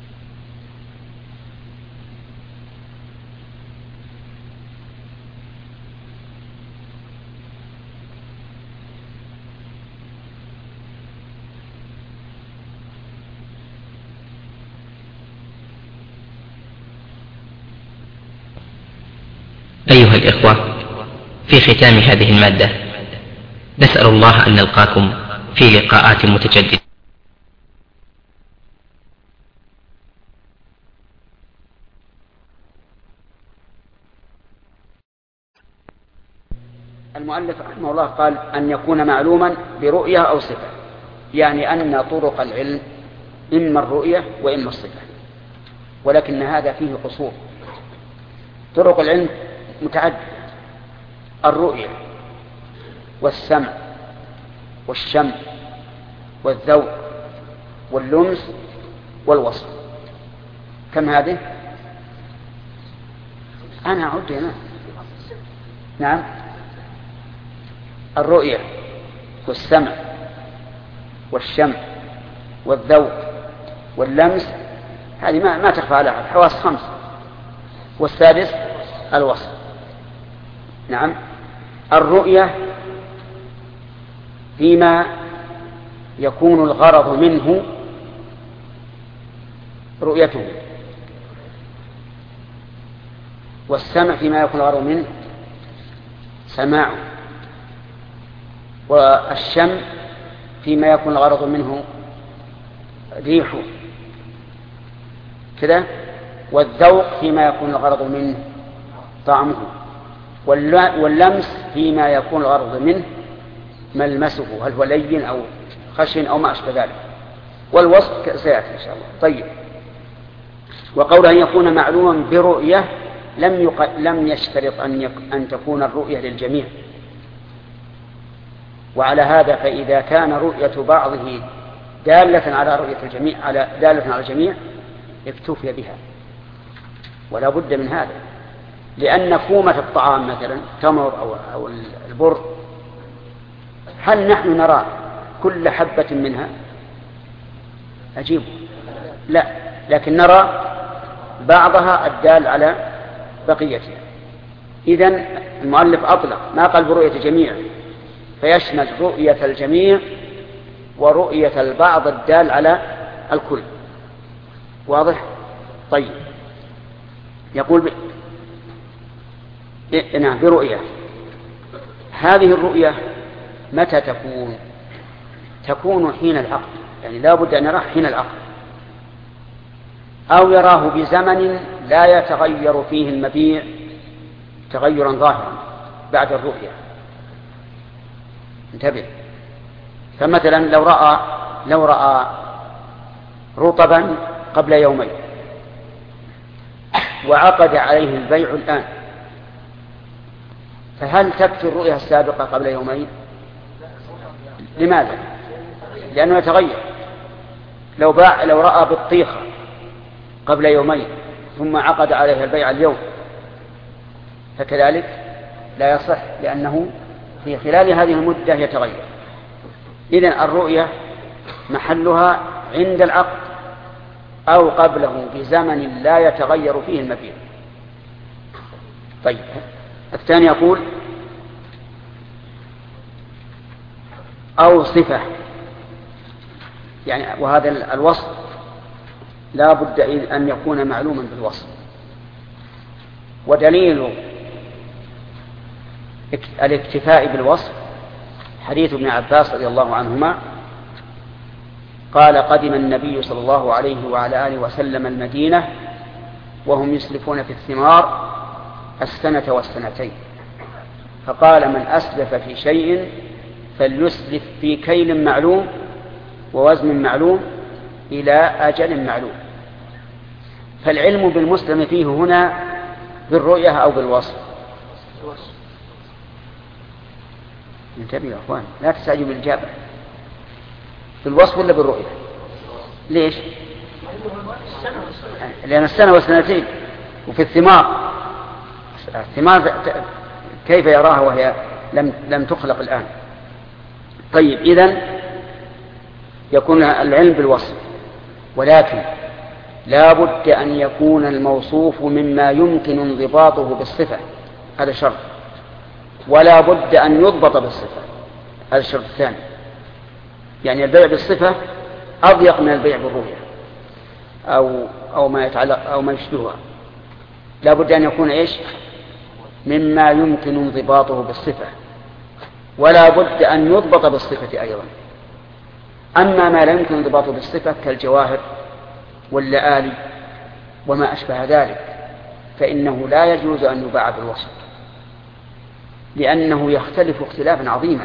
أيها الإخوة، في ختام هذه المادة نسأل الله أن نلقاكم في لقاءات متجددة. المؤلف رحمه الله قال أن يكون معلوما برؤية أو صفة، يعني أن طرق العلم إما الرؤية وإما الصفة، ولكن هذا فيه قصور. طرق العلم متعددة: الرؤية والسمع والشم والذوق واللمس والوصف. كم هذه؟ أنا أعد هنا. نعم، الرؤية والسمع والشم والذوق واللمس، هذه ما, ما تخفى على حواس خمس. والسادس الوصف. نعم، الرؤية فيما يكون الغرض منه رؤيته، والسمع فيما يكون الغرض منه سماعه، والشم فيما يكون الغرض منه ريحه كذا، والذوق فيما يكون الغرض منه طعمه، واللمس فيما يكون الغرض منه ملمسه، هل هو لين أو خشن أو ما أشبه ذلك، والوصف سيأتي إن شاء الله. طيب، وقول أن يكون معلوما برؤية لم يق... لم يشترط أن, يك... أن تكون الرؤية للجميع، وعلى هذا فإذا كان رؤية بعضه دالة على رؤية الجميع على دالة على الجميع اكتفي بها، ولا بد من هذا، لأن كومة الطعام مثلا تمر أو, أو البر، هل نحن نرى كل حبة منها؟ أجيب لا، لكن نرى بعضها الدال على بقيتها. إذن المؤلف أطلق، ما قال برؤية الجميع، فيشمل رؤية الجميع ورؤية البعض الدال على الكل. واضح؟ طيب، يقول ب... ب... نعم برؤية. هذه الرؤية متى تكون؟ تكون حين العقد، يعني لا بد أن يراه حين العقد، أو يراه بزمن لا يتغير فيه المبيع تغيرا ظاهرا بعد الرؤية. انتبه، فمثلا لو رأى لو رأى رطبا قبل يومين وعقد عليه البيع الآن، فهل تكفي الرؤية السابقة قبل يومين؟ لماذا؟ لأنه يتغير. لو باع لو رأى بطيخة قبل يومين ثم عقد عليها البيع اليوم فكذلك لا يصح، لأنه في خلال هذه المدة يتغير. إذن الرؤية محلها عند العقد أو قبله بزمن لا يتغير فيه المبيع. طيب، الثاني يقول أو صفة، يعني وهذا الوصف لا بد أن يكون معلوما بالوصف. ودليل الاكتفاء بالوصف حديث ابن عباس رضي الله عنهما قال: قدم النبي صلى الله عليه وعلى آله وسلم المدينة وهم يسلفون في الثمار السنة والسنتين، فقال: من أسلف في شيء فليسلف في كيل معلوم ووزن معلوم إلى أجل معلوم. فالعلم بالمسلم فيه هنا بالرؤية أو بالوصف؟ انتبهوا يا أخوان، لا تستعجلوا بالإجابة. بالوصف ولا بالرؤية؟ ليش؟ لأن السنة والسنتين. وفي الثمار، الثمار كيف يراها وهي لم لم تخلق الآن؟ طيب، إذن يكون العلم بالوصف، ولكن لا بد أن يكون الموصوف مما يمكن انضباطه بالصفة، هذا شرط، ولا بد أن يضبط بالصفة، هذا الشرط الثاني. يعني البيع بالصفة أضيق من البيع بالرؤية أو أو ما يتعلق أو ما يشبهها. لا بد أن يكون إيش؟ مما يمكن انضباطه بالصفة، ولا بد أن يضبط بالصفة أيضا. أما ما لا يمكن انضباطه بالصفة كالجواهر واللآلي وما أشبه ذلك فإنه لا يجوز أن يباع بالوصف، لأنه يختلف اختلافا عظيما.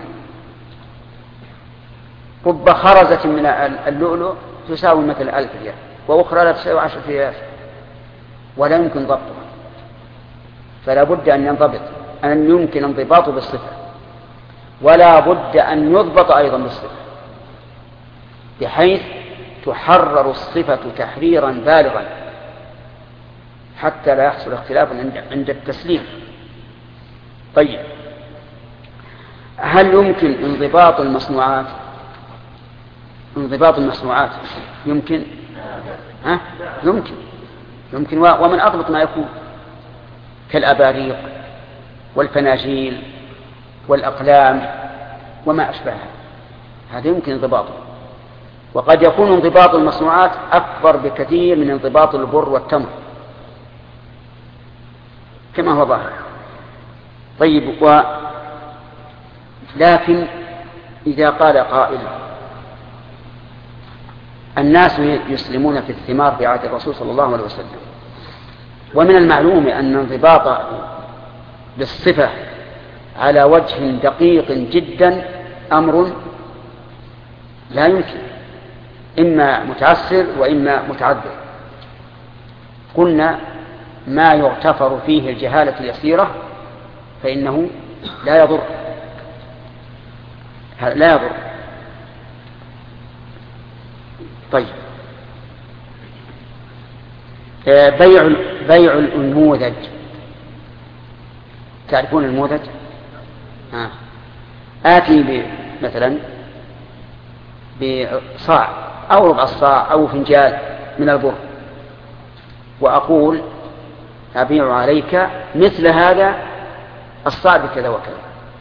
رب خرزة من اللؤلؤ تساوي مثل ألف ريال، وأخرى لا تساوي عشرة ريال، ولا يمكن ضبطها. فلا بد أن ينضبط، أن يمكن انضباطه بالصفة، ولا بد أن يضبط أيضا بالصفة، بحيث تحرر الصفة تحريرا بالغا حتى لا يحصل اختلاف عند التسليم. طيب، هل يمكن انضباط المصنوعات؟ انضباط المصنوعات يمكن، ها؟ يمكن يمكن ومن أضبط ما يكون كالأباريق والفناجيل والأقلام وما أشبهها، هذا يمكن انضباطه. وقد يكون انضباط المصنوعات أكبر بكثير من انضباط البر والتمر كما هو ظاهر. طيب، و لكن إذا قال قائل الناس يسلمون في الثمار في عهد الرسول صلى الله عليه وسلم، ومن المعلوم أن انضباط بالصفة على وجه دقيق جدا أمر لا يمكن، إما متعسر وإما متعذر. قلنا ما يغتفر فيه الجهالة اليسيرة فإنه لا يضر لا يضر طيب، بيع بيع النموذج. تعرفون النموذج؟ آه. آتي مثلا بصاع أو ربع الصاع أو فنجال من البر، وأقول أبيع عليك مثل هذا الصاع بكذا وكذا.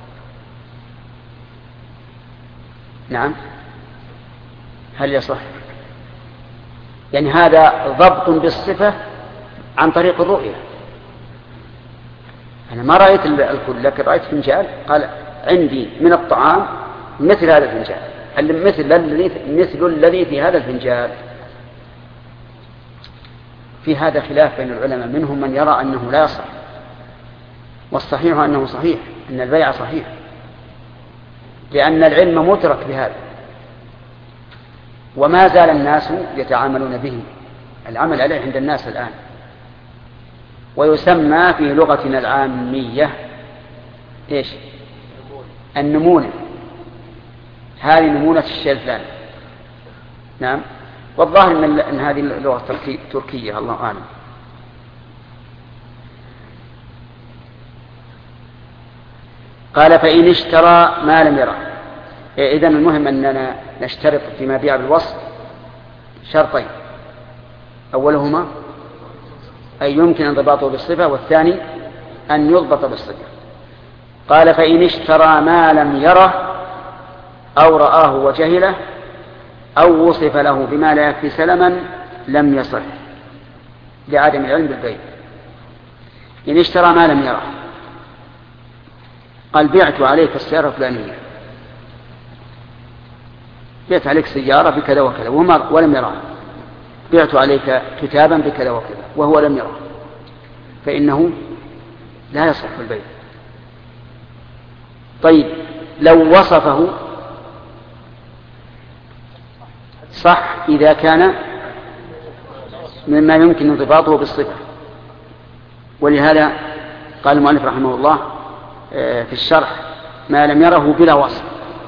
نعم، هل يصح؟ يعني هذا ضبط بالصفة عن طريق الرؤية. أنا ما رأيت الكل، لكن رأيت فنجال قال عندي من الطعام مثل هذا الفنجال، مثل الذي مثل الذي في هذا الفنجال. في هذا خلاف بين العلماء، منهم من يرى أنه لا يصح، والصحيح أنه صحيح، أن البيع صحيح، لأن العلم مترك بهذا، وما زال الناس يتعاملون به، العمل عليه عند الناس الآن، ويسمى في لغتنا العامية إيش؟ النمونة. هذه نمونة الشيء الفلاني. نعم، والظاهر من أن هذه اللغة تركية، الله أعلم. قال فإن اشترى ما لم يره. إذن المهم أننا نشترط فيما بيع بالوصف شرطين، أولهما أن يمكن انضباطه بالصفة، والثاني أن يضبط بالصفة. قال فإن اشترى ما لم يره أو رآه وجهله أو وصف له بما لا يكفي سلما لم يصح لعدم العلم بالبيع. إن اشترى ما لم يره، قال بعت عليك السيارة الفلانية، بعت عليك سيارة بكذا وكذا ولم يراه، بعت عليك كتابا بكذا وكذا وهو لم يره، فإنه لا يصح البيع. طيب، لو وصفه صح إذا كان مما يمكن انضباطه بالصفة. ولهذا قال المؤلف رحمه الله في الشرح ما لم يره بلا وصف.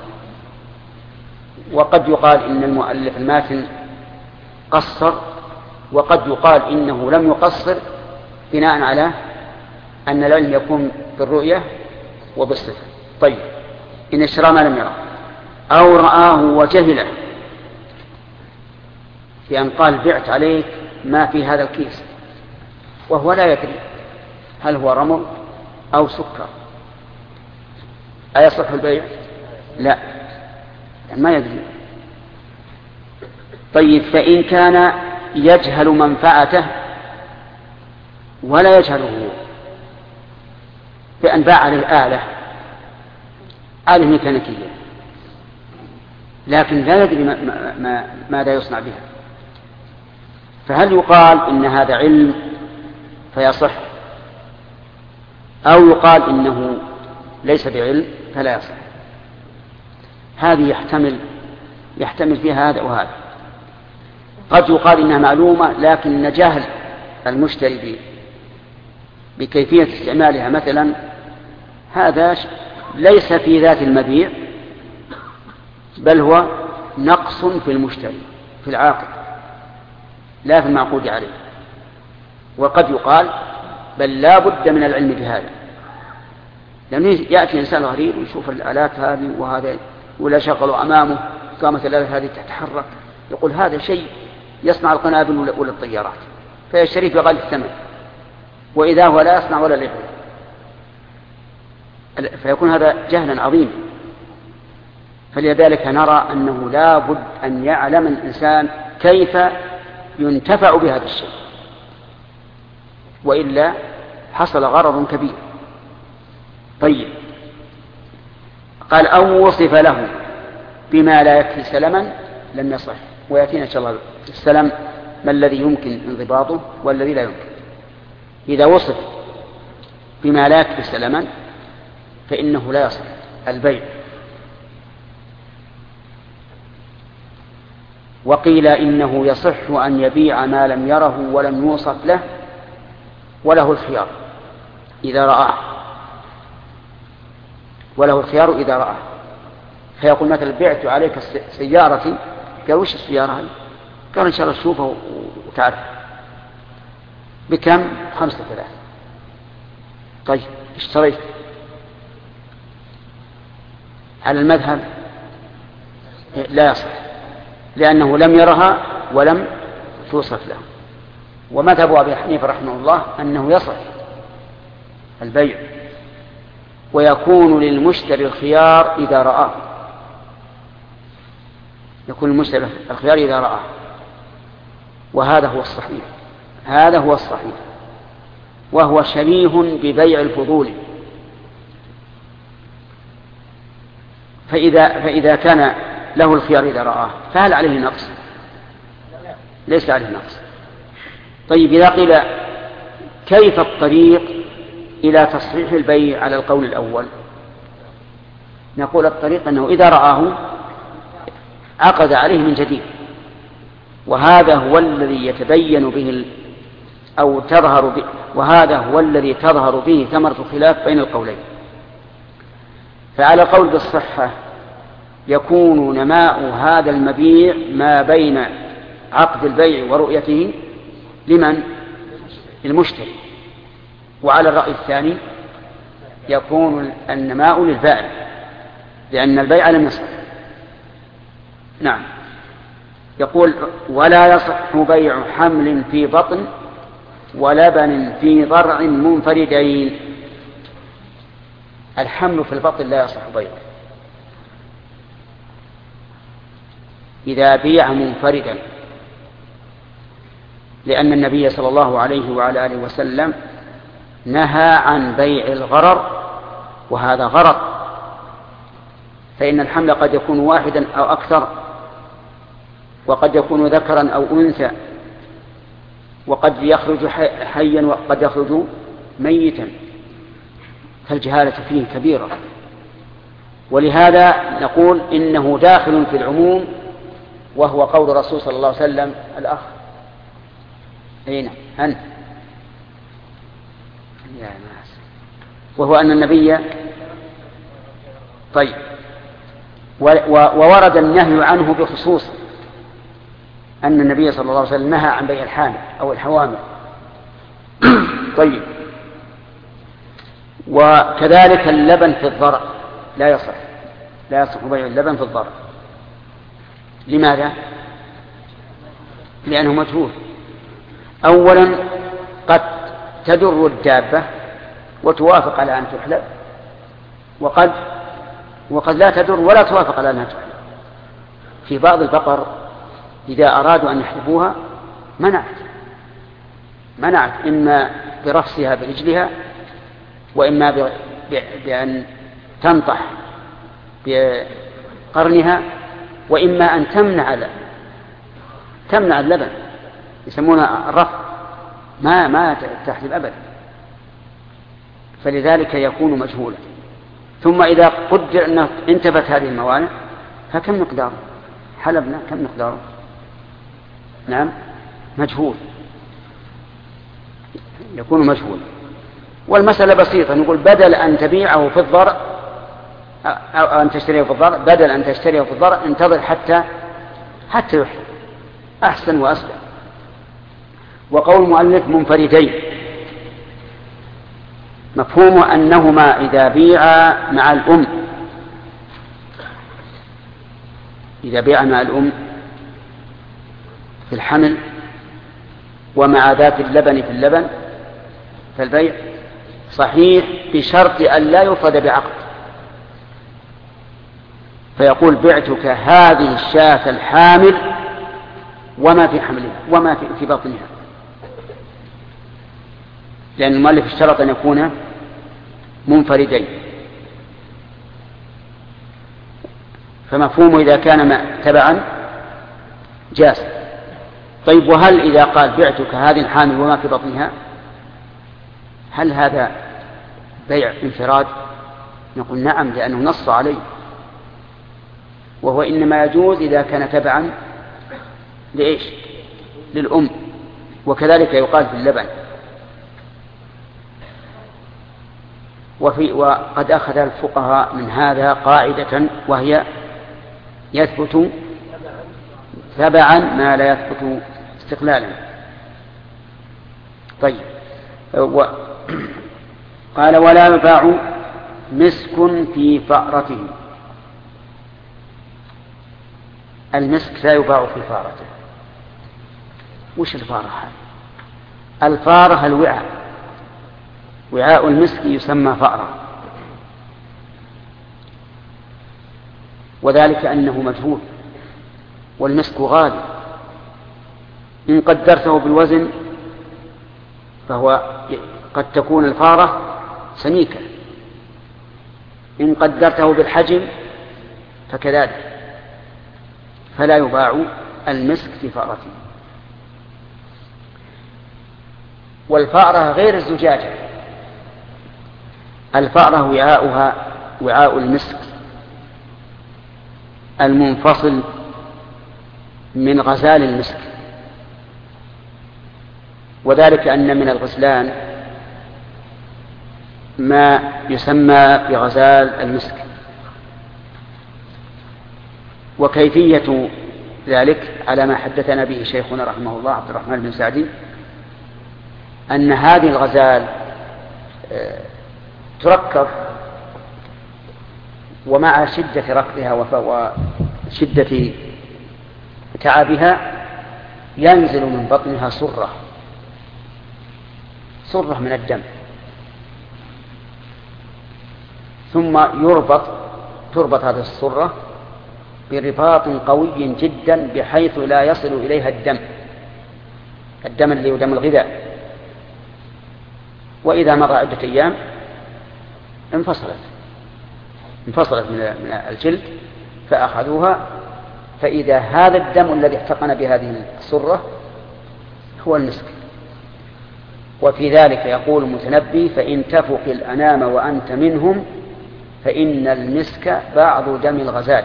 وقد يقال إن المؤلف الماتن قصر، وقد يقال إنه لم يقصر بناء على أن العلم يكون بالرؤية وبالصفة. طيب، إن اشترى ما لم يره أو رآه وجهله، بأن قال بعت عليك ما في هذا الكيس وهو لا يدري هل هو رمل أو سكر، أيصح البيع؟ لا، ما يدري. طيب، فإن كان يجهل منفعته ولا يجهله بأن باع عليه آلة آلة ميكانيكية، لكن لا يدري ما ما ماذا يصنع بها، فهل يقال إن هذا علم فيصح، أو يقال إنه ليس بعلم فلا يصح؟ هذه يحتمل يحتمل فيها هذا وهذا. قد يقال إنها معلومة لكن جهل المشتري بكيفية استعمالها مثلا، هذا ليس في ذات المبيع، بل هو نقص في المشتري في العاقد لا في المعقود عليه. وقد يقال بل لا بد من العلم بهذا، لأنه يأتي إنسان غريب ويشوف الآلات هذه وهذا ولا شغلوا أمامه قامت الآلات هذه تتحرك، يقول هذا شيء يصنع القنابل ولا الطيارات، فيشتريه بغالي الثمن، وإذا هو لا يصنع ولا يبيع، فيكون هذا جهلا عظيما. فلذلك نرى أنه لا بد أن يعلم الإنسان كيف ينتفع بهذا الشيء، وإلا حصل غرض كبير. طيب، قال أو وصف له بما لا يكفي سلما لم يصح، ويأتينا إن شاء الله السلم ما الذي يمكن انضباطه والذي لا يمكن. إذا وصف بما لا يكفي سلما فإنه لا يصح البيع. وقيل إنه يصح أن يبيع ما لم يره ولم يوصف له وله الخيار إذا رآه، وله الخيار إذا رآه. فيقول مثلا بعت عليك سيارتي، قال وش السيارة هذه؟ قال إن شاء الله تشوفها وتعرف. بكم؟ خمسة آلاف. طيب اشتريت. على المذهب لا يصح، لأنه لم يرها ولم توصف له. ومذهب أبي حنيفة رحمه الله أنه يصح البيع، ويكون للمشتري الخيار إذا رآه، يكون المشتري الخيار إذا رآه، وهذا هو الصحيح، هذا هو الصحيح، وهو شبيه ببيع الفضول. فإذا, فإذا كان له الخيار إذا رآه فهل عليه نقص؟ ليس عليه نقص. طيب، إذا قيل كيف الطريق إلى تصحيح البيع على القول الأول؟ نقول الطريق أنه إذا رآه عقد عليه من جديد، وهذا هو الذي يتبين به أو تظهر به، وهذا هو الذي تظهر به ثمرة الخلاف بين القولين. فعلى قول بالصحة يكون نماء هذا المبيع ما بين عقد البيع ورؤيته لمن؟ المشتري. وعلى الرأي الثاني يكون النماء للبائع، لأن البيع لم يصح. نعم. يقول ولا يصح بيع حمل في بطن ولبن في ضرع منفردين. الحمل في البطن لا يصح بيعه إذا بيع منفردا، لأن النبي صلى الله عليه وعلى آله وسلم نهى عن بيع الغرر، وهذا غرر، فإن الحمل قد يكون واحدا أو أكثر، وقد يكون ذكرا أو أنثى، وقد يخرج حيا وقد يخرج ميتا، فالجهالة فيه كبيرة. ولهذا نقول إنه داخل في العموم، وهو قول الرسول صلى الله عليه وسلم الأخ أين أنت يا ناس، وهو أن النبي طيب وورد النهي عنه بخصوص أن النبي صلى الله عليه وسلم نهى عن بيع الحامل أو الحوامل. طيب، وكذلك اللبن في الضرع لا يصح، لا يصح بيع اللبن في الضرع. لماذا؟ لأنه مجهول. أولا قد تدر الدابة وتوافق على أن تحلب، وقد وقد لا تدر ولا توافق على أنها تحلب. في بعض البقر إذا أرادوا أن يحلبوها منعت منعت إما برفسها برجلها، وإما بأن تنطح بقرنها، وإما أن تمنع تمنع اللبن، يسمونها الرفع، ما ما تحلب أبدا، فلذلك يكون مجهولا. ثم إذا قدر أنه انتفت هذه الموانع فكم مقداره؟ حلبنا كم مقداره؟ نعم مجهول، يكون مجهول. والمسألة بسيطة، نقول بدل أن تبيعه في الضرع أو أن تشتريه في الضرع، بدل أن تشتريه في الضرع انتظر حتى حتى يحلب، أحسن وأسلم. وقول المؤلف منفردين، مفهوم أنهما إذا بيعا مع الأم إذا بيعا مع الأم في الحمل ومع ذات اللبن في اللبن فالبيع صحيح بشرط أن لا يفرد بعقد، فيقول بعتك هذه الشاة الحامل وما في حملها وما في, في بطنها، لأن المؤلف اشترط أن يكون منفردين، فمفهومه إذا كان تبعا جاز. طيب وهل إذا قال بعتك هذه الحامل وما في بطنها، هل هذا بيع انفراد؟ نقول نعم، لأنه نص عليه، وهو إنما يجوز إذا كان تبعا لإيش؟ للأم. وكذلك يقال في اللبن. وفي وقد أخذ الفقهاء من هذا قاعدة، وهي يثبت تبعا ما لا يثبت استقلالا. طيب و... قال ولا يباع مسك في فأرته. المسك لا يباع في فأرته. وش الفارة هذه؟ الفارة الوعاء، وعاء المسك يسمى فأرة، وذلك أنه مجهول، والمسك غالي، إن قدرته بالوزن فهو قد تكون الفارة سميكة، إن قدرته بالحجم فكذلك، فلا يباع المسك في فأرته. والفأرة غير الزجاجة، الفأرة وعاؤها وعاء المسك المنفصل من غزال المسك، وذلك أن من الغزلان ما يسمى بغزال المسك. وكيفية ذلك على ما حدثنا به شيخنا رحمه الله عبد الرحمن بن سعدي، أن هذه الغزال تركب، ومع شدة ركبها وشدة تعبها ينزل من بطنها صرة صرة من الدم، ثم يربط تربط هذه الصرة برباط قوي جدا بحيث لا يصل إليها الدم الدم اللي هو دم الغذاء. وإذا مضى عدة أيام انفصلت انفصلت من الجلد فأخذوها، فإذا هذا الدم الذي احتقن بهذه الصرة هو المسك. وفي ذلك يقول المتنبي: فإن تفق الأنام وأنت منهم فإن المسك بعض دم الغزال.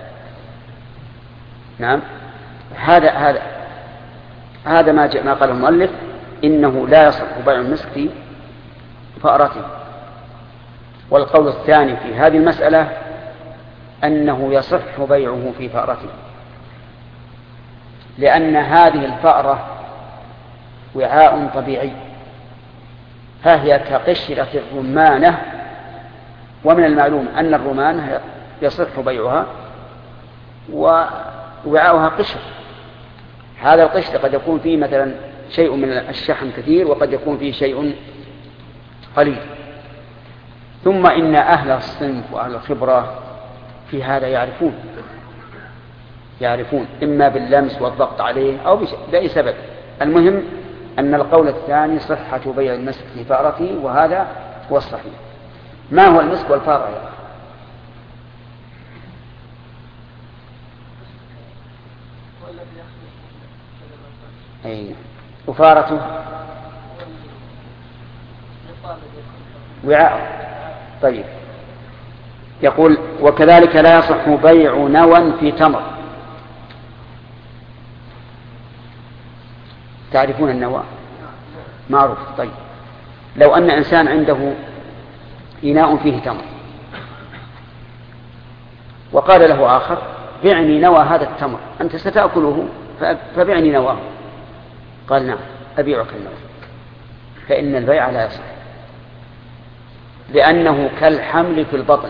نعم، هذا هذا هذا ما ما قاله المؤلف، إنه لا يصح بيع المسك في فأرته. والقول الثاني في هذه المسألة أنه يصح بيعه في فأرته، لأن هذه الفأرة وعاء طبيعي، ها هي كقشرة الرمانة، ومن المعلوم أن الرمانة يصح بيعها ووعاؤها قشر. هذا القشر قد يكون فيه مثلا شيء من الشحم كثير، وقد يكون فيه شيء قليل. ثم إن أهل الصنف وأهل الخبرة في هذا يعرفون يعرفون إما باللمس والضغط عليه أو بأي سبب. المهم أن القول الثاني صحة بيع المسك في فأرته، وهذا هو الصحيح. ما هو المسك والفارة يا أخي؟ أي وفارته وعاء. طيب يقول وكذلك لا يصح بيع نوى في تمر. تعرفون النوى معروف. طيب لو أن إنسان عنده إناء فيه تمر وقال له آخر بعني نوى هذا التمر أنت ستأكله فبعني نواه، قال نعم أبيعك النوى، فإن البيع لا يصح لأنه كالحمل في البطن،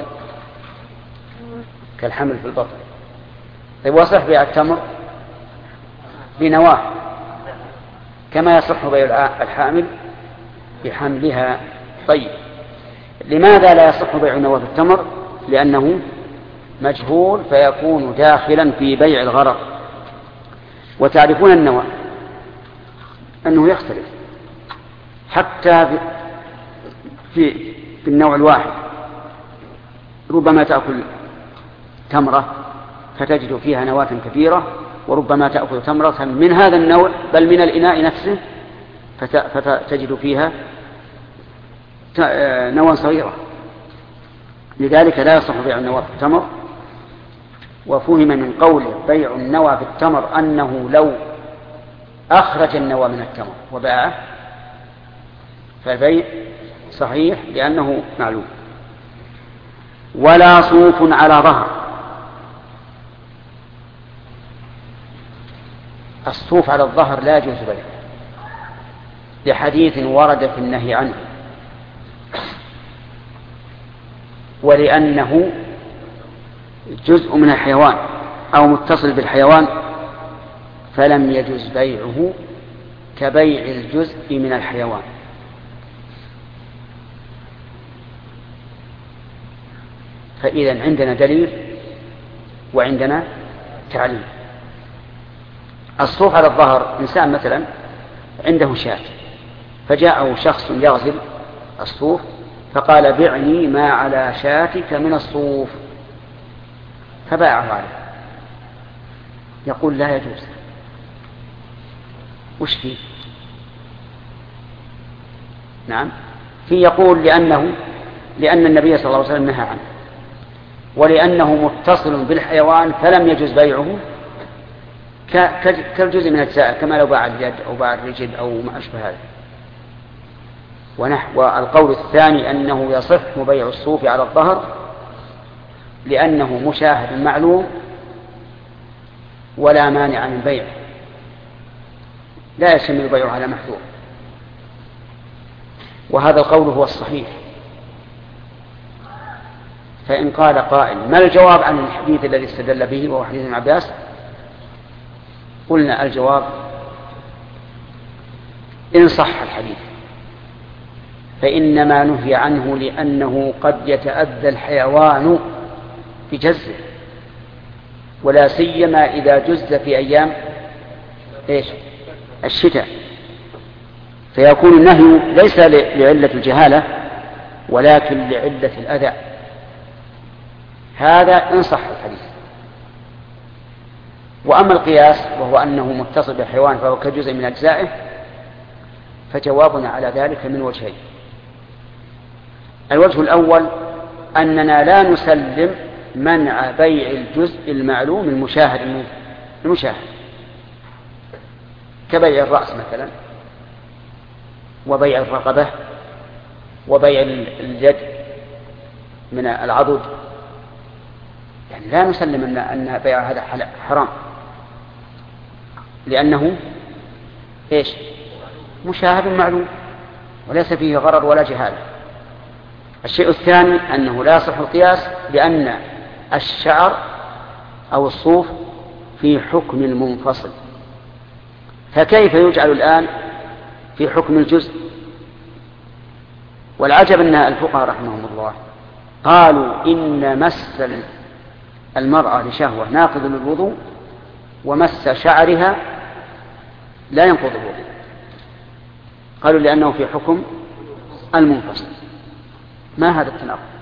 كالحمل في البطن. طيب وصح بيع التمر بنواه كما يصح بيع الحامل بحملها. طيب لماذا لا يصح بيع نواه التمر؟ لأنه مجهول فيكون داخلا في بيع الغرر. وتعرفون النوى أنه يختلف حتى في, في النوع الواحد، ربما تأكل تمرة فتجد فيها نواة كثيرة، وربما تأكل تمرة من هذا النوع بل من الإناء نفسه فتجد فيها نواة صغيرة. لذلك لا يصح بيع النواة في التمر. وفهم من قوله بيع النوى في التمر أنه لو أخرج النوى من التمر وباعه فالبيع صحيح لأنه معلوم. ولا صوف على ظهر. الصوف على الظهر لا يجوز بيعه لحديث ورد في النهي عنه، ولأنه جزء من الحيوان أو متصل بالحيوان فلم يجوز بيعه كبيع الجزء من الحيوان. فإذا عندنا دليل وعندنا تعليل. الصوف على الظهر، إنسان مثلا عنده شاة فجاءه شخص يغزل الصوف فقال بعني ما على شاتك من الصوف فباعه عليه، يقول لا يجوز. وش فيه؟ نعم في يقول لأنه لأن النبي صلى الله عليه وسلم نهى عنه، ولأنه متصل بالحيوان فلم يجوز بيعه كالجزء من الأجزاء كما لو باع اليد أو باع الرجل أو ما أشبه هذا. ونحو القول الثاني أنه يصح بيع الصوف على الظهر لأنه مشاهد معلوم ولا مانع من بيعه، لا يشمل بيعه على محذور. وهذا القول هو الصحيح. فإن قال قائل ما الجواب عن الحديث الذي استدل به وهو حديث ابن عباس؟ قلنا الجواب إن صح الحديث فإنما نهي عنه لأنه قد يتأذى الحيوان بجزه، ولا سيما إذا جز في أيام إيش؟ الشتاء، فيكون النهي ليس لعلة الجهالة ولكن لعلة الأذى. هذا إن صح الحديث. وأما القياس وهو أنه متصل بالحيوان فهو كجزء من أجزائه فجوابنا على ذلك من وجهين. الوجه الأول أننا لا نسلم منع بيع الجزء المعلوم المشاهد المشاهد كبيع الرأس مثلا وبيع الرقبة وبيع اليد من العضد، يعني لا نسلم أن أن بيع هذا حرام لأنه إيش؟ مشاهد معلوم وليس فيه غرر ولا جهالة. الشيء الثاني أنه لا يصح القياس لأن الشعر أو الصوف في حكم المنفصل، فكيف يجعل الآن في حكم الجزء؟ والعجب أن الفقهاء رحمهم الله قالوا إن مس المرأة لشهوة ناقض للوضوء ومس شعرها لا ينقض الوضوء، قالوا لأنه في حكم المنفصل. ما هذا التناقض؟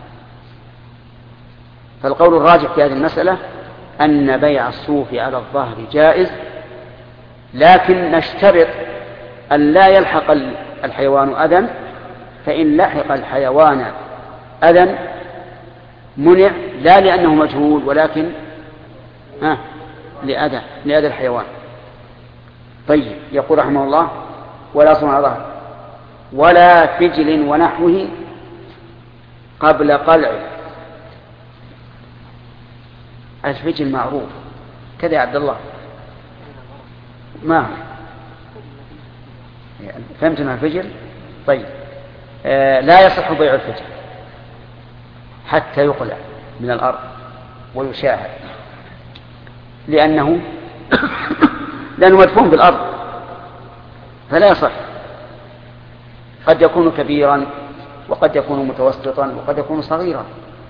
فالقول الراجح في هذه المسألة أن بيع الصوف على الظهر جائز، لكن نشترط أن لا يلحق الحيوان أذى، فإن لحق الحيوان أذى منع، لا لأنه مجهول ولكن ها لأذى لأذى الحيوان. طيب، يقول رحمه الله: ولا صنع ظهر ولا فجل ونحوه قبل قلعه. الفجل معروف كذا يا عبد الله، ما هو فهمت ما الفجل؟ طيب، آه لا يصح بيع الفجل حتى يقلع من الأرض ويشاهد، لأنه لأنه مدفون بالأرض فلا يصح. قد يكون كبيرا وقد يكون متوسطا وقد يكون صغيرا.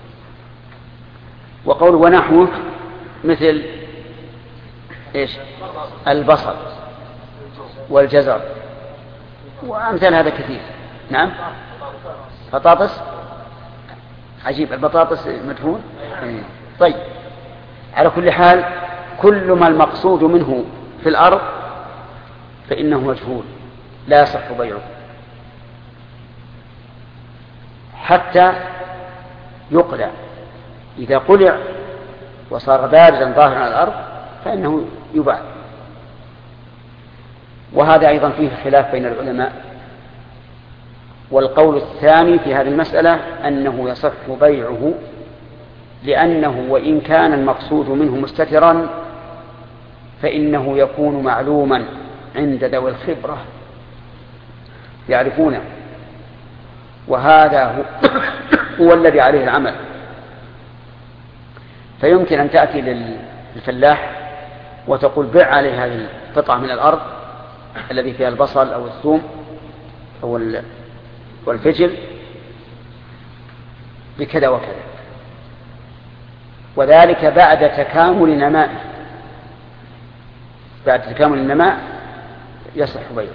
وقول ونحوه مثل إيش؟ البصل والجزر وأمثال هذا كثير. نعم، بطاطس، عجيب، البطاطس مدفون. طيب، على كل حال كل ما المقصود منه في الأرض فإنه مجهول لا يصح بيعه حتى يقلع. إذا قلع وصار بارزا ظاهرا على الأرض فإنه يباع. وهذا أيضا فيه خلاف بين العلماء، والقول الثاني في هذه المسألة أنه يصح بيعه، لأنه وإن كان المقصود منه مستترا فإنه يكون معلوما عند ذوي الخبرة يعرفونه، وهذا هو الذي عليه العمل. فيمكن أن تأتي للفلاح وتقول: بع عليه هذه القطعة من الأرض الذي فيها البصل أو الثوم أو والفجل بكذا وكذا، وذلك بعد تكامل نمائه. بعد تكامل النماء يصح بيعه.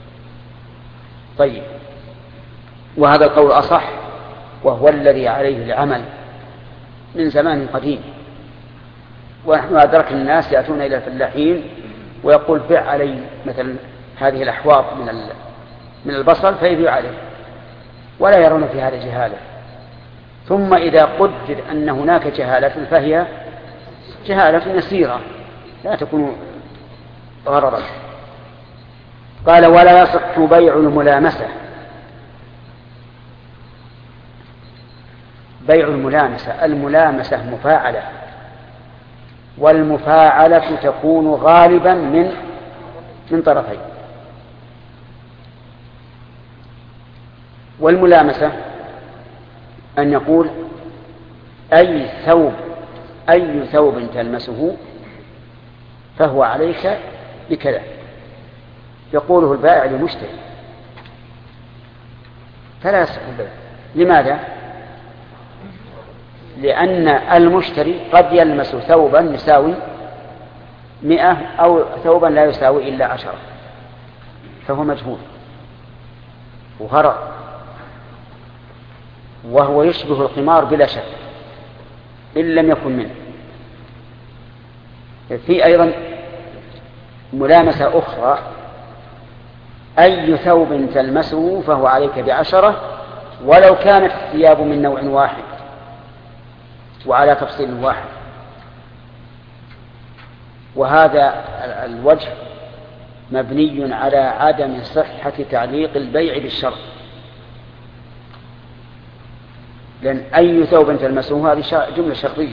طيب، وهذا القول أصح، وهو الذي عليه العمل من زمان قديم. ونحن أدرك الناس يأتون إلى الفلاحين ويقول: بع علي مثلا هذه الأحواض من من البصل، فيبيع عليه ولا يرون في هذا جهالة. ثم إذا قدر أن هناك جهالة فهي جهالة يسيرة لا تكون غررا. قال: ولا يصح بيع الملامسة. بيع الملامسة، الملامسة مفاعلة، والمفاعلة تكون غالبا من من طرفين. والملامسة أن يقول: أي ثوب أي ثوب تلمسه فهو عليك بكذا، يقوله البائع للمشتري، فلا يصح البيع. لماذا؟ لأن المشتري قد يلمس ثوبا يساوي مئة أو ثوبا لا يساوي إلا عشرة، فهو مجهول وهرع، وهو يشبه القمار بلا شك إن لم يكن منه. في أيضا ملامسة أخرى: أي ثوب تلمسه فهو عليك بعشرة ولو كانت الثياب من نوع واحد وعلى تفصيل واحد. وهذا الوجه مبني على عدم صحة تعليق البيع بالشرط، لأن أي ثوب تلمسه هذه جملة شرطية.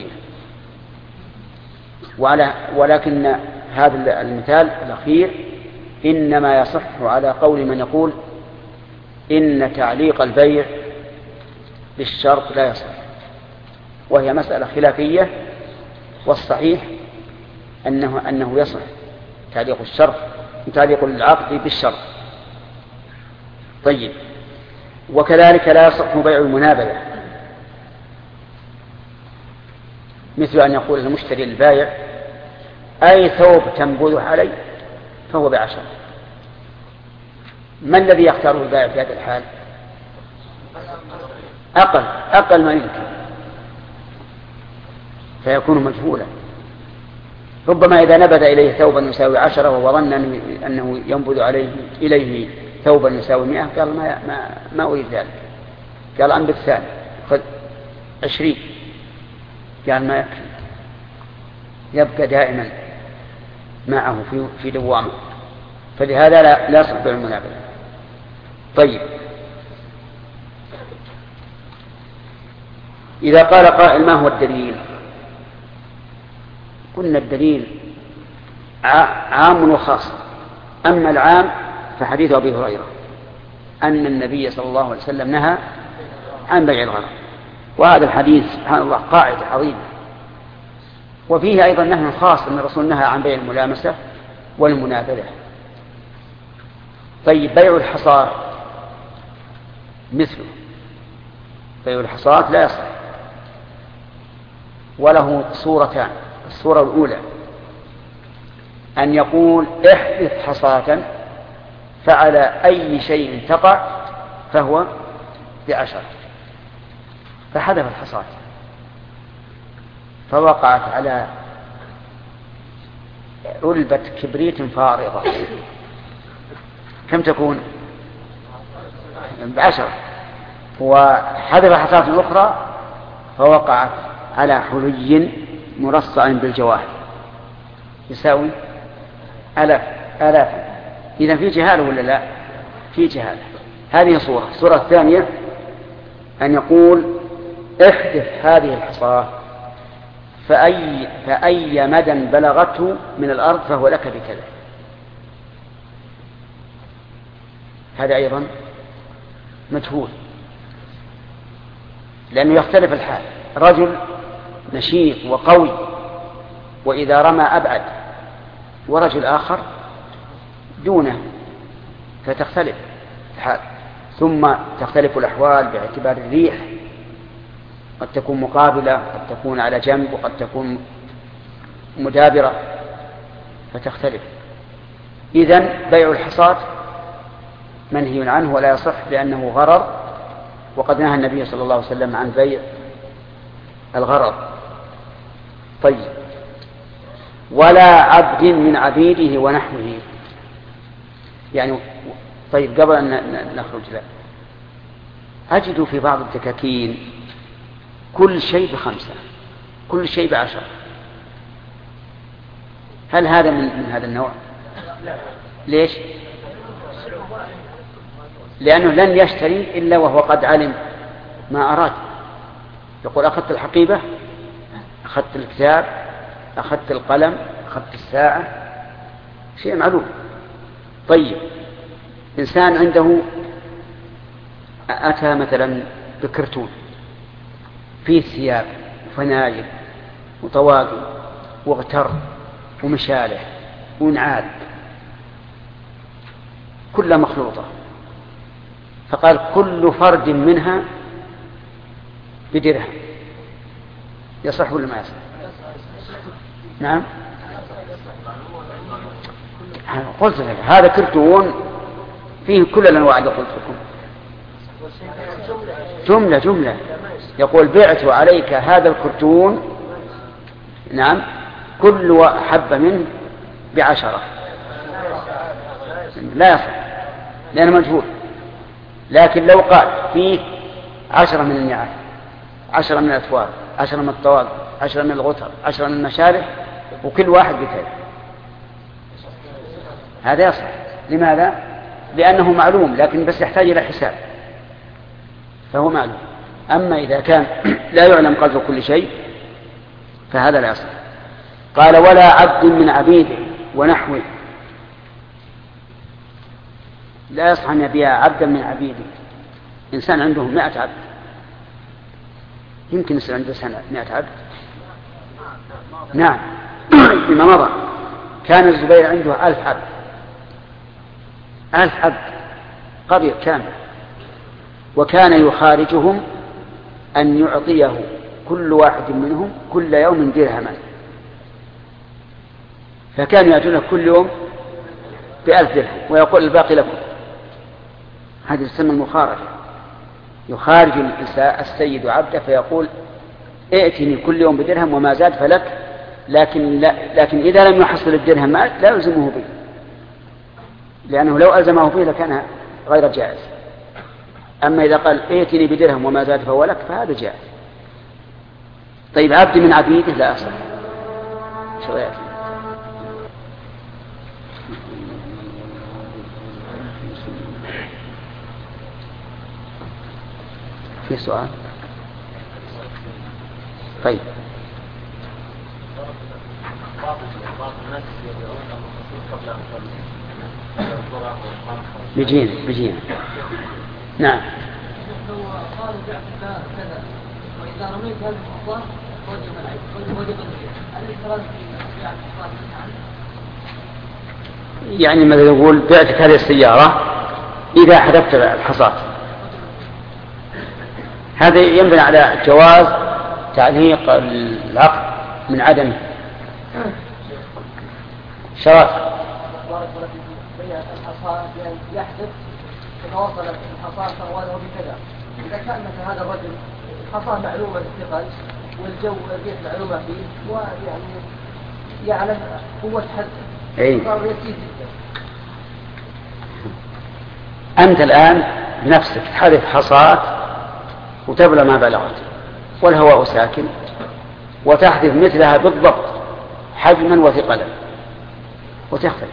وعلى ولكن هذا المثال الأخير إنما يصح على قول من يقول إن تعليق البيع بالشرط لا يصح، وهي مسألة خلافية، والصحيح أنه, أنه يصح تعليق الشرط تعليق العقد بالشرط. طيب، وكذلك لا يصح بيع المنابذة، مثل أن يقول المشتري للبائع: أي ثوب تنبذه علي فهو بعشرة. ما الذي يختاره البائع في هذا الحال؟ أقل أقل ما يمكن. فيكون مجهولا. ربما إذا نبذ إليه ثوبا يساوي عشرة وهو ظن أنه ينبذ عليه إليه ثوبا يساوي مئة قال ما, ما, ما أريد ذلك، قال أنبت ثاني خذ عشرين، قال ما يكفي، يبقى دائما معه في, في دوامه، فلهذا لا, لا يصح بيع المنابذة. طيب إذا قال قائل ما هو الدليل؟ قلنا الدليل عام وخاص. أما العام فحديث أبي هريرة أن النبي صلى الله عليه وسلم نهى عن بيع الغرر، وهذا الحديث سبحان الله قاعدة عظيمة. وفيه أيضا نهي خاص أن الرسول نهى عن بيع الملامسة والمنابذة. طيب بيع الحصار مثله، بيع الحصاة لا يصح، وله صورتان. الصورة الأولى أن يقول احدث حصاة فعلى أي شيء تقع فهو بعشرة، فحذف الحصاة فوقعت على علبة كبريت فارغة، كم تكون؟ بعشرة. وحذف حصاة أخرى فوقعت على حلي مرصع بالجواهر يساوي آلاف آلاف. إذا في جهالة ولا لا؟ في جهالة. هذه صورة. الصورة الثانية أن يقول احذف هذه الحصاة فأي, فأي مدى بلغته من الأرض فهو لك بكذا. هذا أيضا مجهول، لأنه يختلف الحال. رجل نشيط وقوي وإذا رمى أبعد، ورجل آخر دونه، فتختلف الحال. ثم تختلف الأحوال باعتبار الريح، قد تكون مقابلة، قد تكون على جنب، وقد تكون مدابرة، فتختلف. إذن بيع الحصاة منهي عنه ولا يصح لأنه غرر، وقد نهى النبي صلى الله عليه وسلم عن بيع الغرر. طيب ولا عبد من عبيده ونحوه، يعني طيب قبل أن نخرج لا أجد في بعض الدكاكين كل شيء بخمسة، كل شيء بعشرة. هل هذا من, من هذا النوع؟ ليش؟ لأنه لن يشتري إلا وهو قد علم ما أراد. يقول أخذت الحقيبة، أخذت الكتاب، أخذت القلم، أخذت الساعة، شيء معلوم. طيب إنسان عنده أتى مثلا بكرتون فيه ثياب وفناجل وطواقي واغتر ومشالح ونعال كلها مخلوطة، فقال كل فرد منها بدرهم، يصح ولا ما يصح؟ نعم قلت لك هذا كرتون فيه كل الأنواع اللي قلت لكم، جملة جملة. يقول بعت عليك هذا الكرتون، نعم، كل حبة منه بعشرة، لا يصح لأنه مجهول. لكن لو قال فيه عشرة من النعال، عشرة من الأثواب، عشرة من الطواقي، عشرة من الغتر، عشرة من المشارف، وكل واحد بكذا، هذا يصح. لماذا؟ لأنه معلوم، لكن بس يحتاج إلى حساب، فهو معلوم. أما إذا كان لا يعلم قدر كل شيء فهذا لا يصح. قال ولا عبد من عبيده ونحوه، لا يصح أن يبيع عبدا من عبيده. إنسان عنده مئة عبد، يمكن يصير عنده سنة مئة عبد؟ نعم فيما مضى كان الزبير عنده ألف عبد، ألف عبد قبيل كامل، وكان يخارجهم أن يعطيه كل واحد منهم كل يوم درهما، فكان يأتونه كل يوم بألف درهم ويقول الباقي لكم. هذه تسمى المخارجة. يخارج السيد عبده فيقول ائتني كل يوم بدرهم وما زاد فلك، لكن, لا لكن إذا لم يحصل الدرهم لا يلزمه به، لأنه لو ألزمه به لكان غير جائز. أما إذا قال ائتني بدرهم وما زاد فهو لك فهذا جائز. طيب عبد من عبيده لا أصح. شو رأيك؟ في سؤال؟ طيب بيجينا بيجينا نعم. قالوا بعت كذا وإذا رميت هذه الحصان وجب العيب وجب العيب، هل الكلام في بيع الحصان عنه؟ يعني ماذا يقول بعتك هذه السيارة إذا حذفت الحصاة، هذا ينبني على جواز تعليق العقد من عدمه. شرط الحصان بأن يحدث تتواصل الحصان فأواله بكذا، إذا كان مثل هذا الرجل الحصان معلومة الثقل والجو الريح معلومة فيه ويعني يعلم قوة حده صار يسير جدا. أنت الآن بنفسك تحذف حصاة وتبلغ ما بلغت والهواء ساكن، وتحذف مثلها بالضبط حجما وثقلا وتختلف.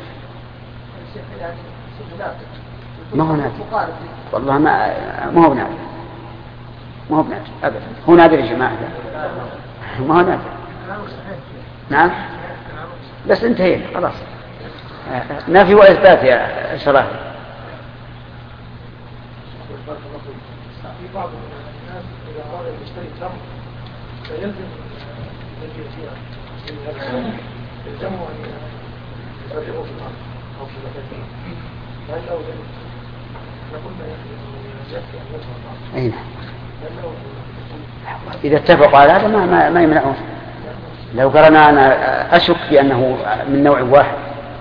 ما هو نادر والله، ما ما هو نادر، ما هو نادر أبدا. هو نادر يا جماعة، ما هو نادر. نعم بس انتهينا خلاص، نفي وإثبات يا شراح. في بعض الناس إذا أراد أن يشتري تمر فيلزم الذي يشتريها يلزمه أن يرجعه في الأرض أو في الزكاة، هل لو نقول ما يكفي أن يدفع الأرض؟ أين؟ إذا اتفقوا على هذا ما ما, ما يمنعون. لو قرنا أنا أشك بأنه من نوع واحد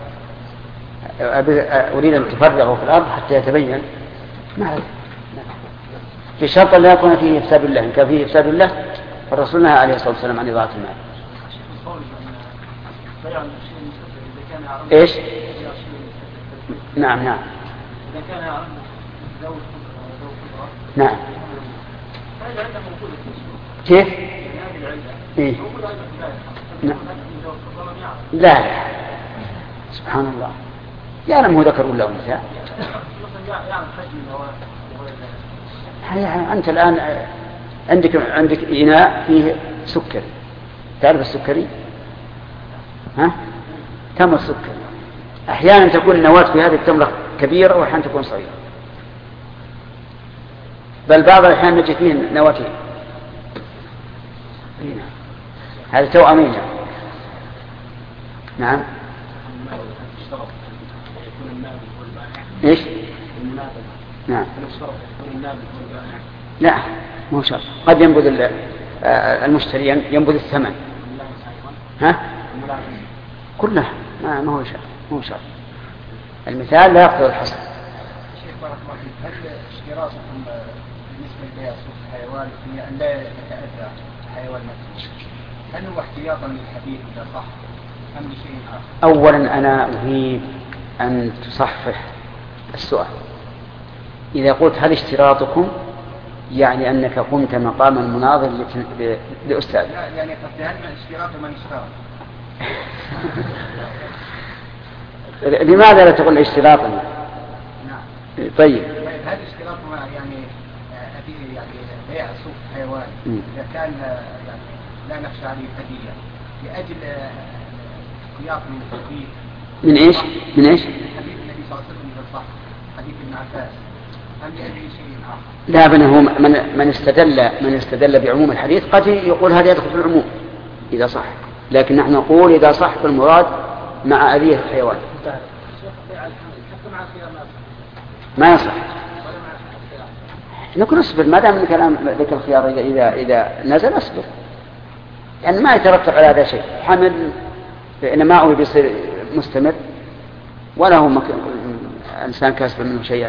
أريد أن تفرغه في الأرض حتى يتبين، ما عليه. في شرط لا يكون فيه إفساد الله، إن كان فيه إفساد الله فالرسول نهى عليه الصلاة والسلام عن إضاعة المال. إيش؟ نعم نعم نعم. كيف؟ إيه؟ نعم. لا لا سبحان الله، يعلم هو ذكر ولا أنثى. أنت الآن عندك عندك إناء فيه سكر، تعرف السكري؟ ها؟ تمر السكر أحيانا تكون النواة في هذه التمرة كبيرة وأحيانا تكون صغيرة، بل بعض الأحيان نجد فيه نواتين. هذا توأمين. نعم. إيش؟ نعم. لا مو شرط، قد ينبذ المشتري ينبذ الثمن. ها؟ كلها ما ما هو شرط، مو شرط. المثال لا يقتضي الحصر. شيخ بارك الله فيك، هل اشتراطكم بالنسبه لبيع سوق الحيوان هي ان لا يتأذى الحيوان نفسه، هل هو احتياطا للحديث اذا صح ام لشيء اخر؟ اولا انا اريد ان تصحح السؤال. اذا قلت هل اشتراطكم يعني انك قمت مقام المناظر لاستاذ. لا يعني قد هل من اشتراط من اشتراط. لماذا لا تقول اشتراطا؟ نعم. طيب. هذا اشتراط يعني أبيه يعني بيع سوق حيوان إذا كان يعني لا نخشى عليه هدية لأجل احتياط من الحديث. من إيش؟ من إيش؟ حديث النبي صلى الله عليه وسلم إذا صح حديث ابن عباس أم لأجل شيء آخر؟ لا بأنه من من استدل من استدل بعموم الحديث قد يقول هذا يدخل في العموم إذا صح، لكن نحن نقول إذا صح فالمراد مع أذية الحيوان. ما يصح. نكون اصبر ما دام كلام ذكر الخيار إذا إذا إذا نزل اصبر، يعني ما يترتب على هذا شيء. حمل فإن ماءه بيصير مستمر ولا هو مك... الإنسان كاسب منه شيئا.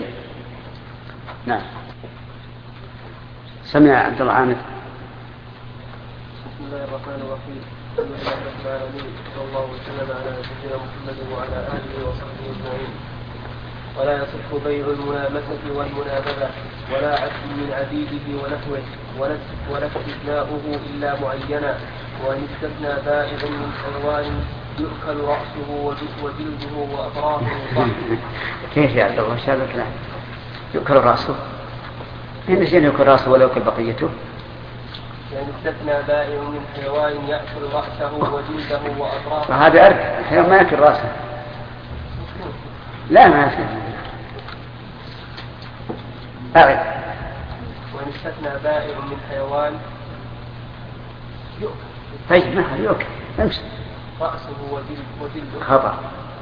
نعم. سمع عبد الله عامر. بسم الله الرحمن الرحيم. الحمد لله رب العالمين، صلى الله وسلم على سيدنا محمد وعلى اله وصحبه اجمعين. ولا يصح بيع الملامسة والمنابذة ولا عبد من عبيده ونحوه ولا استثناؤه إلا معينا، وإن استثنى بائع من حيوان يؤكل رأسه وجلده وأطرافه صح. كيف يا عبد الله شاب الكلام؟ يؤكل رأسه؟ إن شيء يؤكل رأسه ولا يؤكل بقيته؟ يعني استثنى بائع من حيوان يأكل رأسه وجلده وأطرافه. فهذا أرك، الحيوان ما يأكل رأسه. لا ما يأكل. أعد. وإن استثنى بائع من حيوان يؤكل. طيب ما يؤكل. امشي. رأسه وجلده. خطأ.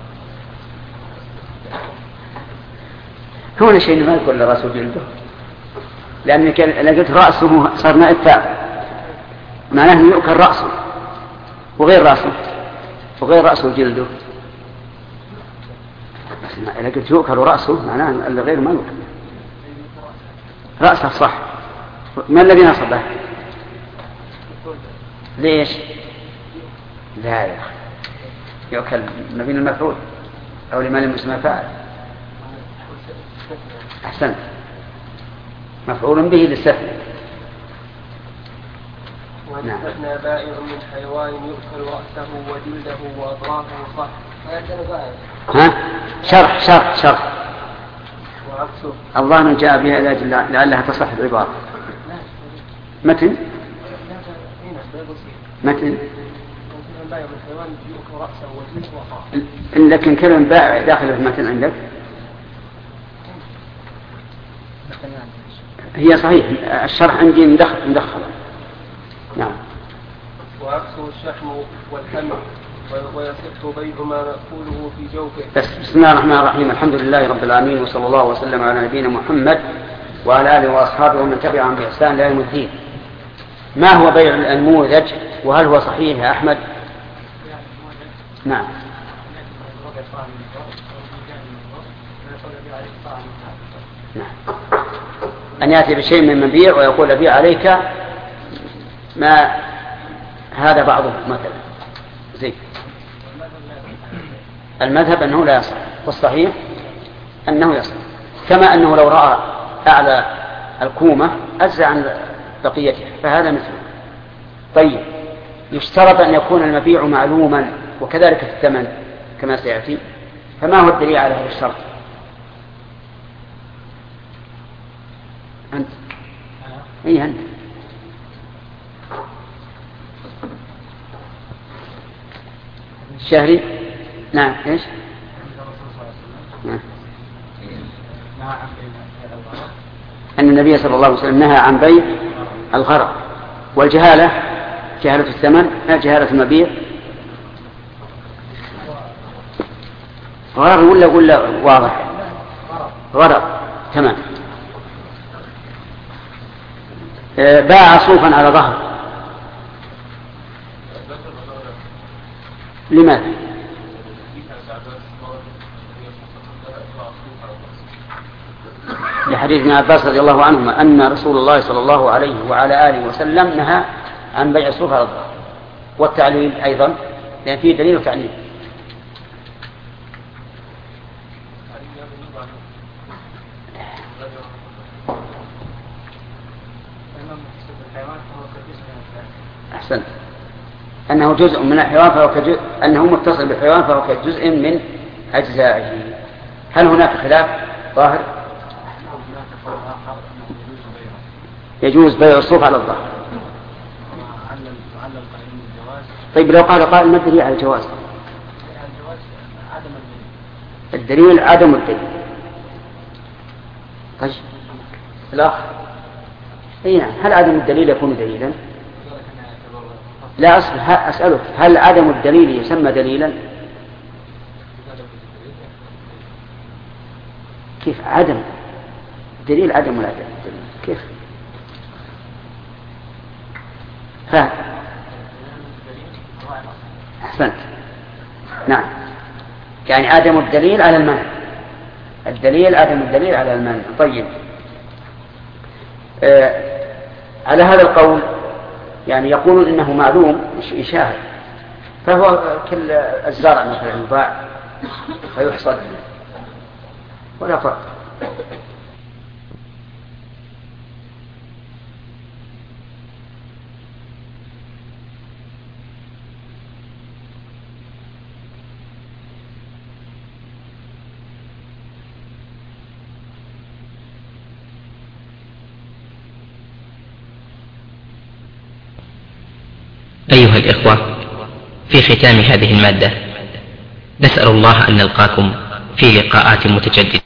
هنا شيء ما يقول رأسه وجلده. لأن لو قلت رأسه صار نائب فاعل. معناه أنه يؤكل رأسه وغير رأسه وغير رأسه وجلده. بس إذا قلت يؤكل رأسه معناه أن غير ما يؤكل. رأسه صح. ما الذي نصبه؟ ليش؟ لا يا أخي يؤكل مبين المفعول أو لما لم فاعل. أحسنت. مفعول به للسفل. وإن استثنى بائع من حيوان يؤكل رأسه وجلده وأطرافه صح. ها؟ شرح شرح شرح. وعكسه. الله من جاء بها لعلها تصح العبارة. متن؟ متن؟ لكن كلمة بائع داخل في المتن عندك؟ هي صحيح الشرح عندي مدخل مدخل. نعم. وعكسه الشحم والحمل ويصح بيع ما نأكله في جوفه. بس بسم الله الرحمن الرحيم. الحمد لله رب العالمين وصلى الله وسلم على نبينا محمد وعلى آله وأصحابه ومن تبعهم بإحسان إلى يوم الدين. ما هو بيع الأنموذج وهل هو صحيح يا أحمد؟ نعم. نعم. أن يأتي بشيء من مبيع ويقول أبيع عليك ما هذا بعضه مثلا زي المذهب أنه لا يصح والصحيح أنه يصح، كما أنه لو رأى أعلى الكومة أجزى عن بقيتها فهذا مثله. طيب يشترط أن يكون المبيع معلوما وكذلك الثمن كما سيأتي، فما هو الدليل على هذا الشرط؟ أنت أي أنت الشهري. نعم. إيش؟ نعم. أن النبي صلى الله عليه وسلم نهى عن بيع الغرض والجهالة جهالة الثمن لا جهالة المبيع. غرض ولا ولا واضح؟ غرض. تمام. باع صوفا على ظهر. لماذا؟ لحديث ابن عباس رضي الله عنهما أن رسول الله صلى الله عليه وعلى آله وسلم نهى عن بيع الصوف على الظهر. والتعليل أيضا لأن فيه دليل وتعليل. أحسنت. أنه جزء من الحيوان فهو كجزء، أنه متصل بالحيوان فهو كجزء من أجزائه. هل هناك خلاف ظاهر؟ يجوز بيع الصوف على الظهر. طيب لو قال قائل ما الدليل على الجواز؟ الدليل عدم الدليل. طيب الآخر أي نعم. هل عدم الدليل يكون دليلا؟ لا أصل أسألك هل عدم الدليل يسمى دليلا؟ كيف عدم دليل؟ عدم ولا دليل كيف؟ فهم. أحسنت. نعم. يعني عدم الدليل على المنع. الدليل عدم الدليل على المنع. طيب آه على هذا القول يعني يقولون إنه معلوم يشاهد، فهو كل الزرع مثلا يباع فيحصد ولا فرق. أيها الإخوة، في ختام هذه المادة نسأل الله أن نلقاكم في لقاءات متجددة.